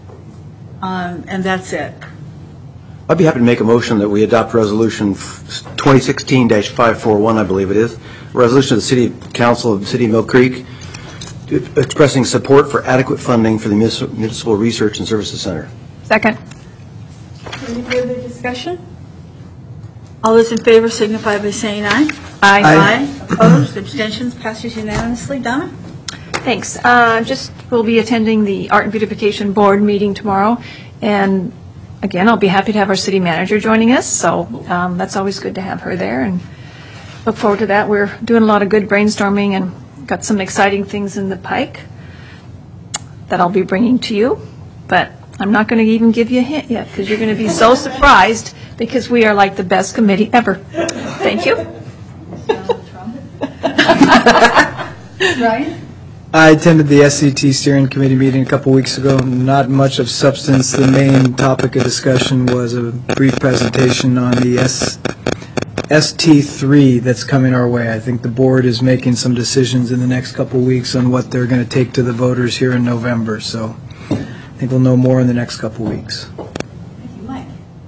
Speaker 1: Um, and that's it.
Speaker 13: I'd be happy to make a motion that we adopt Resolution twenty sixteen dash five forty-one, I believe it is, a resolution of the City Council of the City of Mill Creek expressing support for adequate funding for the Municipal Research and Services Center.
Speaker 8: second.
Speaker 1: Any further discussion? All those in favor signify by saying aye.
Speaker 8: Aye.
Speaker 1: Aye. Opposed, abstentions, passes unanimously. Donna?
Speaker 8: Thanks. Uh, Just, we'll be attending the Art and Beautification Board meeting tomorrow, and again, I'll be happy to have our city manager joining us, so um, that's always good to have her there, and look forward to that. We're doing a lot of good brainstorming and got some exciting things in the pike that I'll be bringing to you, but I'm not going to even give you a hint yet, because you're going to be so surprised, because we are like the best committee ever. Thank you.
Speaker 1: Ryan?
Speaker 12: I attended the S C T steering committee meeting a couple weeks ago. Not much of substance. The main topic of discussion was a brief presentation on the S. S T three that's coming our way. I think the board is making some decisions in the next couple weeks on what they're going to take to the voters here in November. So I think we'll know more in the next couple weeks.
Speaker 1: Thank you, Mike.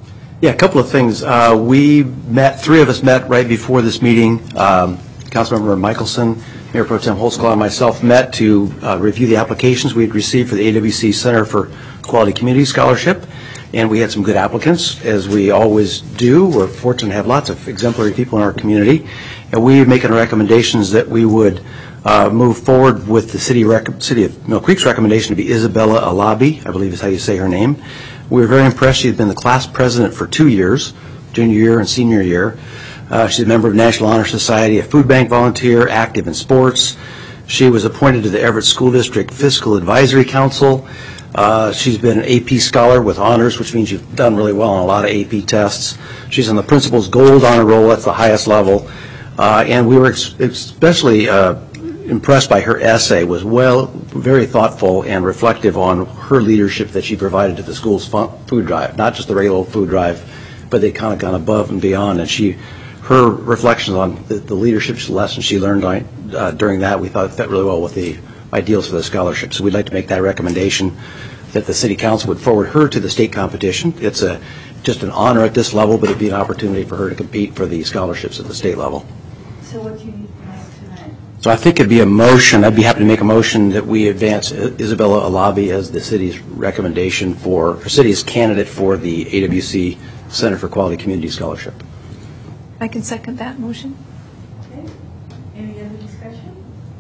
Speaker 13: Yeah, a couple of things. Uh, we met, three of us met right before this meeting. Um, Councilmember Michelson, Mayor Pro Tem Holtzclaw, and myself met to uh, review the applications we had received for the A W C Center for Quality Community Scholarship. And we had some good applicants, as we always do. We're fortunate to have lots of exemplary people in our community. And we are making recommendations that we would uh, move forward with the city, rec- city of Mill Creek's recommendation to be Isabella Alabi, I believe is how you say her name. We were very impressed. She had been the class president for two years, junior year and senior year. Uh, she's a member of National Honor Society, a food bank volunteer, active in sports. She was appointed to the Everett School District Fiscal Advisory Council. Uh, she's been an A P scholar with honors, which means you've done really well on a lot of A P tests. She's on the Principal's Gold Honor Roll. That's the highest level. Uh, and we were ex- especially uh, impressed by her essay. Was well, very thoughtful and reflective on her leadership that she provided to the school's food drive, not just the regular old food drive, but they kind of gone above and beyond. And she, her reflections on the, the leadership lessons she learned on, uh, during that, we thought fit really well with the ideals for the scholarship. So we'd like to make that recommendation that the city council would forward her to the state competition. It's a just an honor at this level, but it'd be an opportunity for her to compete for the scholarships at the state level.
Speaker 1: So what do you need tonight?
Speaker 13: So I think it'd be a motion, I'd be happy to make a motion that we advance Isabella Alabi as the city's recommendation for, or city's candidate for the A W C Center for Quality Community Scholarship.
Speaker 8: I can second that motion.
Speaker 1: Okay. Any other discussion?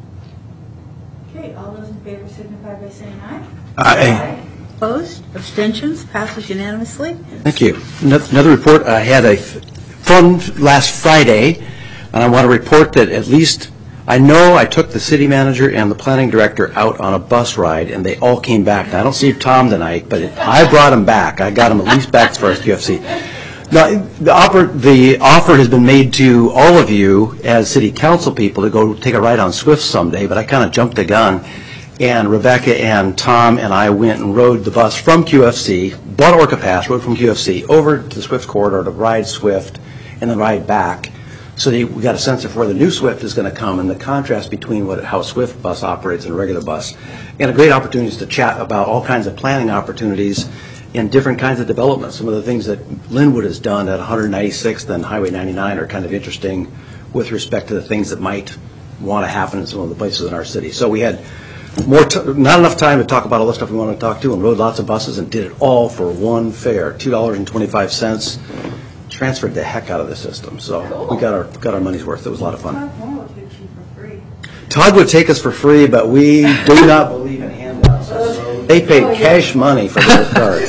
Speaker 1: Okay, all those in favor signify by saying aye.
Speaker 13: Aye.
Speaker 1: Opposed? Abstentions? Passes unanimously.
Speaker 13: Thank you. Another report, I had a fun last Friday, and I want to report that at least, I know I took the city manager and the planning director out on a bus ride, and they all came back. Now, I don't see Tom tonight, but it, I brought them back. I got them at least back as far as Q F C. Now, the offer, the offer has been made to all of you as city council people to go take a ride on Swift someday, but I kind of jumped the gun. And Rebecca and Tom and I went and rode the bus from Q F C, bought Orca Pass, rode from Q F C over to the Swift corridor to ride Swift and then ride back. So they, we got a sense of where the new Swift is going to come and the contrast between what how a Swift bus operates and a regular bus. And a great opportunity to chat about all kinds of planning opportunities and different kinds of development. Some of the things that Linwood has done at one ninety-sixth and Highway ninety-nine are kind of interesting with respect to the things that might want to happen in some of the places in our city. So we had more t- not enough time to talk about all the stuff we wanted to talk to, and rode lots of buses and did it all for one fare, two dollars and twenty-five cents. Transferred the heck out of the system. So we got our got our money's worth. It was a lot of fun. Todd would take us for free, but we do not believe in handouts. They paid cash money for those cards.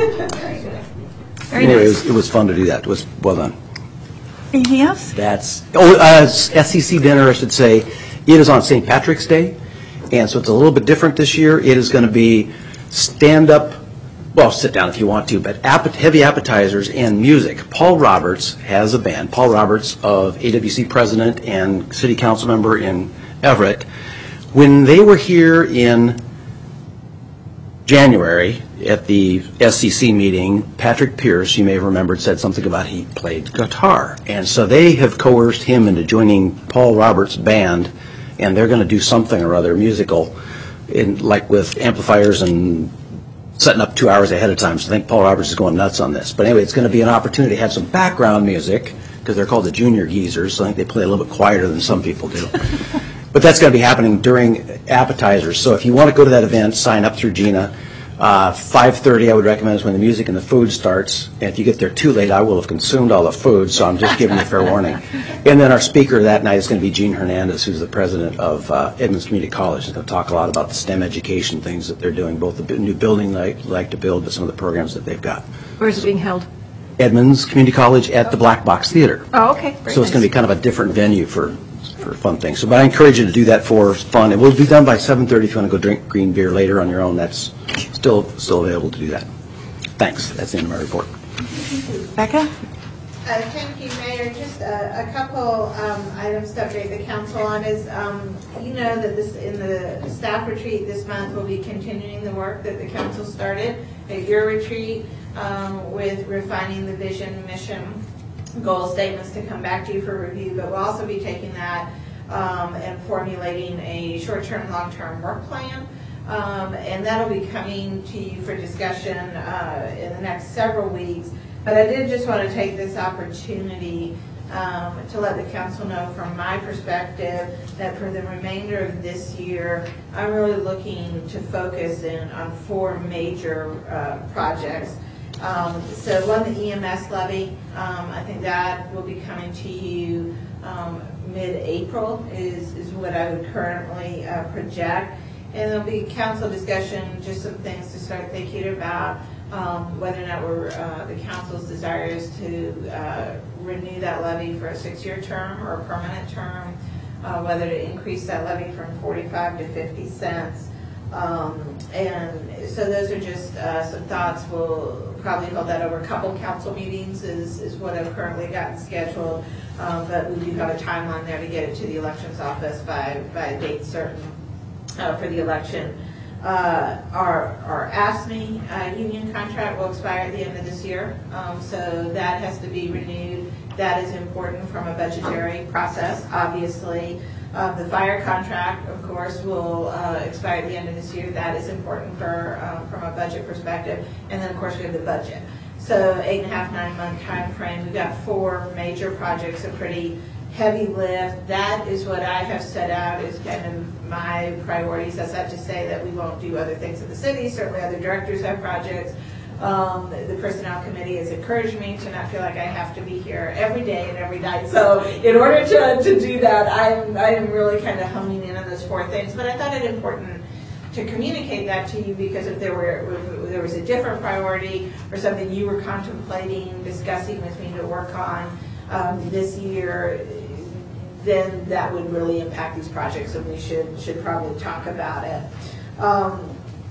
Speaker 13: Anyway, it was, it was fun to do that. It was well done.
Speaker 1: Anything else?
Speaker 13: That's, oh, uh, S C C dinner, I should say. It is on Saint Patrick's Day, and so it's a little bit different this year. It is going to be stand-up, well, sit down if you want to, but app- heavy appetizers and music. Paul Roberts has a band. Paul Roberts of A W C president and city council member in Everett. When they were here in January at the S C C meeting, Patrick Pierce, you may have remembered, said something about he played guitar. And so they have coerced him into joining Paul Roberts' band, and they're going to do something or other musical, in like with amplifiers and setting up two hours ahead of time. So I think Paul Roberts is going nuts on this. But anyway, it's going to be an opportunity to have some background music, because they're called the Junior Geezers, so I think they play a little bit quieter than some people do. But that's going to be happening during appetizers. So if you want to go to that event, sign up through Gina. Uh, five thirty I would recommend is when the music and the food starts. And if you get there too late, I will have consumed all the food, so I'm just giving you fair warning. And then our speaker that night is going to be Gene Hernandez, who's the president of uh, Edmonds Community College. He's going to talk a lot about the STEM education things that they're doing, both the new building they like to build, but some of the programs that they've got.
Speaker 8: Where is it being held?
Speaker 13: Edmonds Community College at the Black Box Theater.
Speaker 8: Oh, okay. Very
Speaker 13: so it's
Speaker 8: nice.
Speaker 13: going to be kind of a different venue for, for fun things. So, but I encourage you to do that for fun. It will be done by seven thirty if you want to go drink green beer later on your own. That's still still available to do that. Thanks. That's the end of my report.
Speaker 1: Becca?
Speaker 10: Uh, Thank you, Mayor. Just a, a couple um, items to update the council on is, um, you know that this in the staff retreat this month we'll be continuing the work that the council started at your retreat um, with refining the vision, mission, goal statements to come back to you for review. But we'll also be taking that um, and formulating a short-term, long-term work plan. Um, and that'll be coming to you for discussion uh, in the next several weeks. But I did just want to take this opportunity um, to let the council know from my perspective that for the remainder of this year, I'm really looking to focus in on four major uh, projects. Um, so one, the E M S levy, um, I think that will be coming to you um, mid-April is, is what I would currently uh, project. And there'll be council discussion, just some things to start thinking about, um, whether or not we're, uh, the council's desire is to uh, renew that levy for a six-year term or a permanent term, uh, whether to increase that levy from forty-five to fifty cents. Um, and so those are just uh, some thoughts. We'll probably hold that over a couple council meetings is, is what I've currently gotten scheduled. Um, but we do have a timeline there to get it to the elections office by, by a date certain uh, for the election. Uh, our our A S M E uh, union contract will expire at the end of this year, um, so that has to be renewed. That is important from a budgetary process, obviously. Uh, the fire contract, of course, will uh, expire at the end of this year. That is important for um, from a budget perspective. And then, of course, we have the budget. So eight and a half, nine month time frame. We've got four major projects, a pretty heavy lift. That is what I have set out as kind of my priorities. That's not to say that we won't do other things in the city. Certainly other directors have projects. Um, the, the personnel committee has encouraged me to not feel like I have to be here every day and every night. So in order to, to do that, I'm, I'm really kind of honing in on those four things. But I thought it important to communicate that to you because if there were if there was a different priority or something you were contemplating, discussing with me to work on um, this year, then that would really impact these projects, and we should should probably talk about it. Um,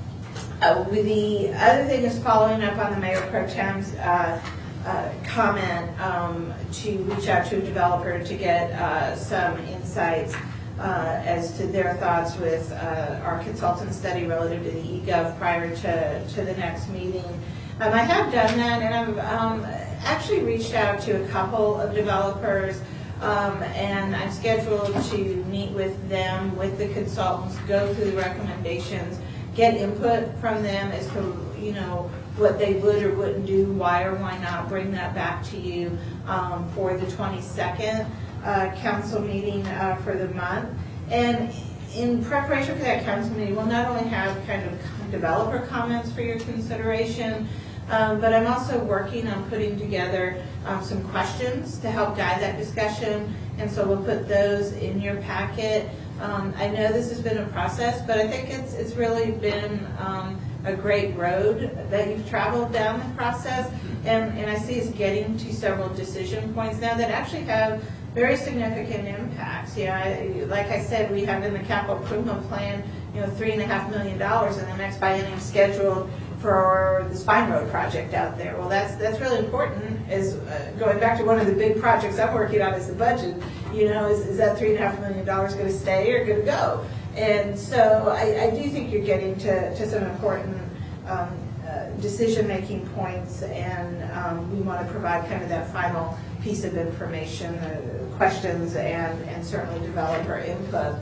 Speaker 10: uh, the other thing is following up on the Mayor Pro Tem's uh, uh, comment um, to reach out to a developer to get uh, some insights uh, as to their thoughts with uh, our consultant study relative to the e gov prior to, to the next meeting. Um, I have done that, and I've um, actually reached out to a couple of developers. Um, and I'm scheduled to meet with them, with the consultants, go through the recommendations, get input from them as to, you know, what they would or wouldn't do, why or why not, bring that back to you um, for the twenty-second uh, council meeting uh, for the month. And in preparation for that council meeting, we'll not only have kind of developer comments for your consideration, Um, but I'm also working on putting together um, some questions to help guide that discussion, and so we'll put those in your packet. Um, I know this has been a process, but I think it's it's really been um, a great road that you've traveled down the process, and, and I see us getting to several decision points now that actually have very significant impacts. Yeah, I, like I said, we have in the capital improvement plan, you know, three and a half million dollars in the next biennium scheduled for the Spine Road project out there. Well, that's that's really important. Is uh, going back to one of the big projects I'm working on is the budget. You know, is, is that three and a half million dollars going to stay or going to go? And so I, I do think you're getting to, to some important um, uh, decision-making points, and um, we want to provide kind of that final piece of information, uh, questions, and, and certainly developer input.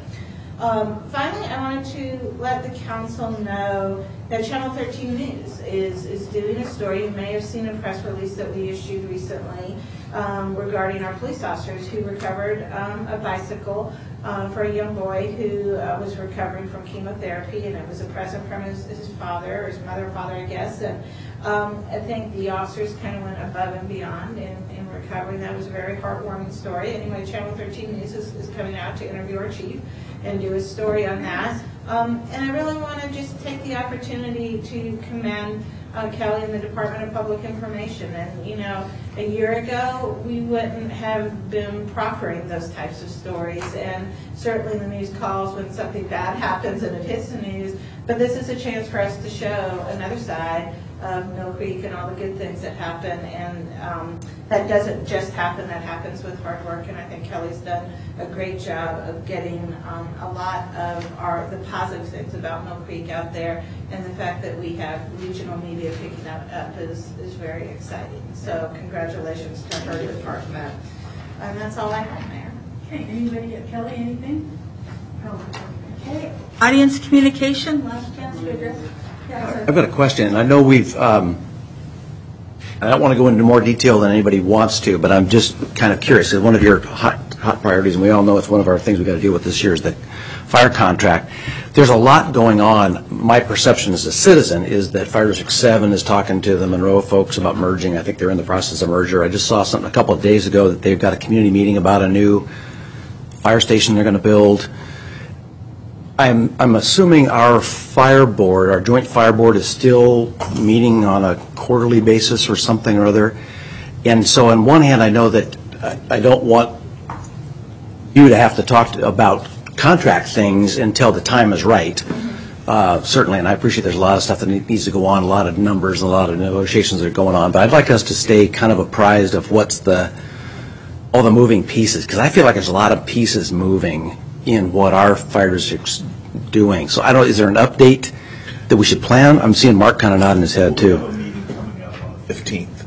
Speaker 10: Um, finally, I wanted to let the council know that Channel thirteen News is, is doing a story. You may have seen a press release that we issued recently um, regarding our police officers who recovered um, a bicycle uh, for a young boy who uh, was recovering from chemotherapy, and it was a present from his, his father, or his mother or father, I guess. And um, I think the officers kind of went above and beyond in, in recovering. That was a very heartwarming story. Anyway, Channel thirteen News is, is coming out to interview our chief and do a story on that. Um, and I really want to just take the opportunity to commend uh, Kelly and the Department of Public Information. And, you know, a year ago, we wouldn't have been proffering those types of stories. And certainly the news calls when something bad happens and it hits the news. But this is a chance for us to show another side of Mill Creek and all the good things that happen, and um, that doesn't just happen, that happens with hard work, and I think Kelly's done a great job of getting um, a lot of our the positive things about Mill Creek out there, and the fact that we have regional media picking that up is, is very exciting. So congratulations to her department. And that's all I have, Mayor.
Speaker 1: Okay, anybody get Kelly anything? Okay. Audience communication, last chance to address.
Speaker 13: I've got a question. I know we've, um, I don't want to go into more detail than anybody wants to, but I'm just kind of curious. One of your hot, hot priorities, and we all know it's one of our things we've got to deal with this year, is the fire contract. There's a lot going on. My perception as a citizen is that Fire District seven is talking to the Monroe folks about merging. I think they're in the process of merger. I just saw something a couple of days ago that they've got a community meeting about a new fire station they're going to build. I'm, I'm assuming our fire board, our joint fire board, is still meeting on a quarterly basis or something or other. And so on one hand, I know that I, I don't want you to have to talk to, about contract things until the time is right. Uh, certainly, and I appreciate there's a lot of stuff that needs to go on, a lot of numbers, a lot of negotiations that are going on. But I'd like us to stay kind of apprised of what's the, all the moving pieces, because I feel like there's a lot of pieces moving in what our fire district's doing. So I don't, is there an update that we should plan? I'm seeing Mark kind of nodding his head too.
Speaker 6: We have a meeting coming up on the fifteenth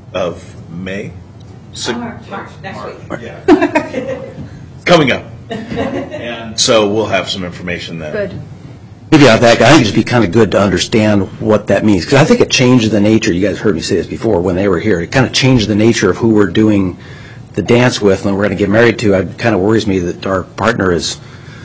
Speaker 6: of May. Sig-
Speaker 10: March, March, next week.
Speaker 6: Yeah. Coming up. And so we'll have some information there.
Speaker 8: Good.
Speaker 13: Maybe on that, I think it'd be kind of good to understand what that means, because I think it changed the nature. You guys heard me say this before when they were here. It kind of changed the nature of who we're doing the dance with and we're going to get married to. It kind of worries me that our partner is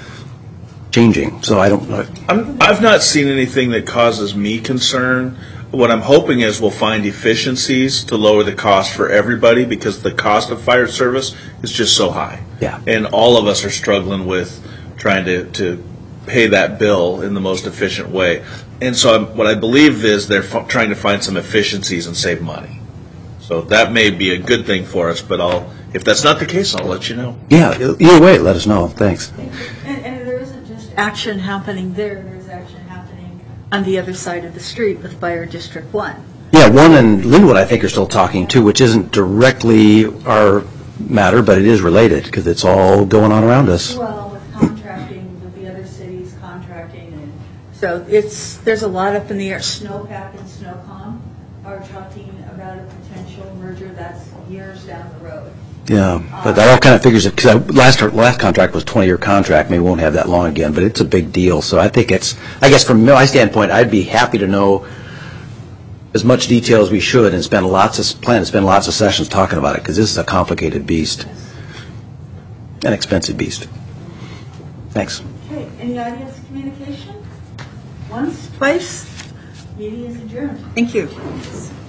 Speaker 13: changing. So I don't know.
Speaker 6: I'm, I've not seen anything that causes me concern. What I'm hoping is we'll find efficiencies to lower the cost for everybody, because the cost of fire service is just so high.
Speaker 13: Yeah.
Speaker 6: And all of us are struggling with trying to, to pay that bill in the most efficient way. And so I'm, what I believe is they're f- trying to find some efficiencies and save money. So that may be a good thing for us, but I'll, if that's not the case, I'll let you know.
Speaker 13: Yeah, either way, let us know. Thanks.
Speaker 1: And, and there isn't just action happening there, there's action happening on the other side of the street with Fire District one.
Speaker 13: Yeah, one and Linwood I think are still talking too, which isn't directly our matter, but it is related because it's all going on around us.
Speaker 1: Well, with contracting, with the other cities contracting, and so it's, there's a lot up in the air. Snowpack and Snowcom are talking about a potential merger that's years down the road.
Speaker 13: Yeah, but that all kind of figures it, because last last contract was a twenty-year contract. Maybe we won't have that long again, but it's a big deal. So I think it's, I guess from my standpoint, I'd be happy to know as much detail as we should and spend lots of, plan to spend lots of sessions talking about it, because this is a complicated beast, an expensive beast. Thanks.
Speaker 1: Okay, any audience communication? Once, twice, meeting is adjourned. Thank you.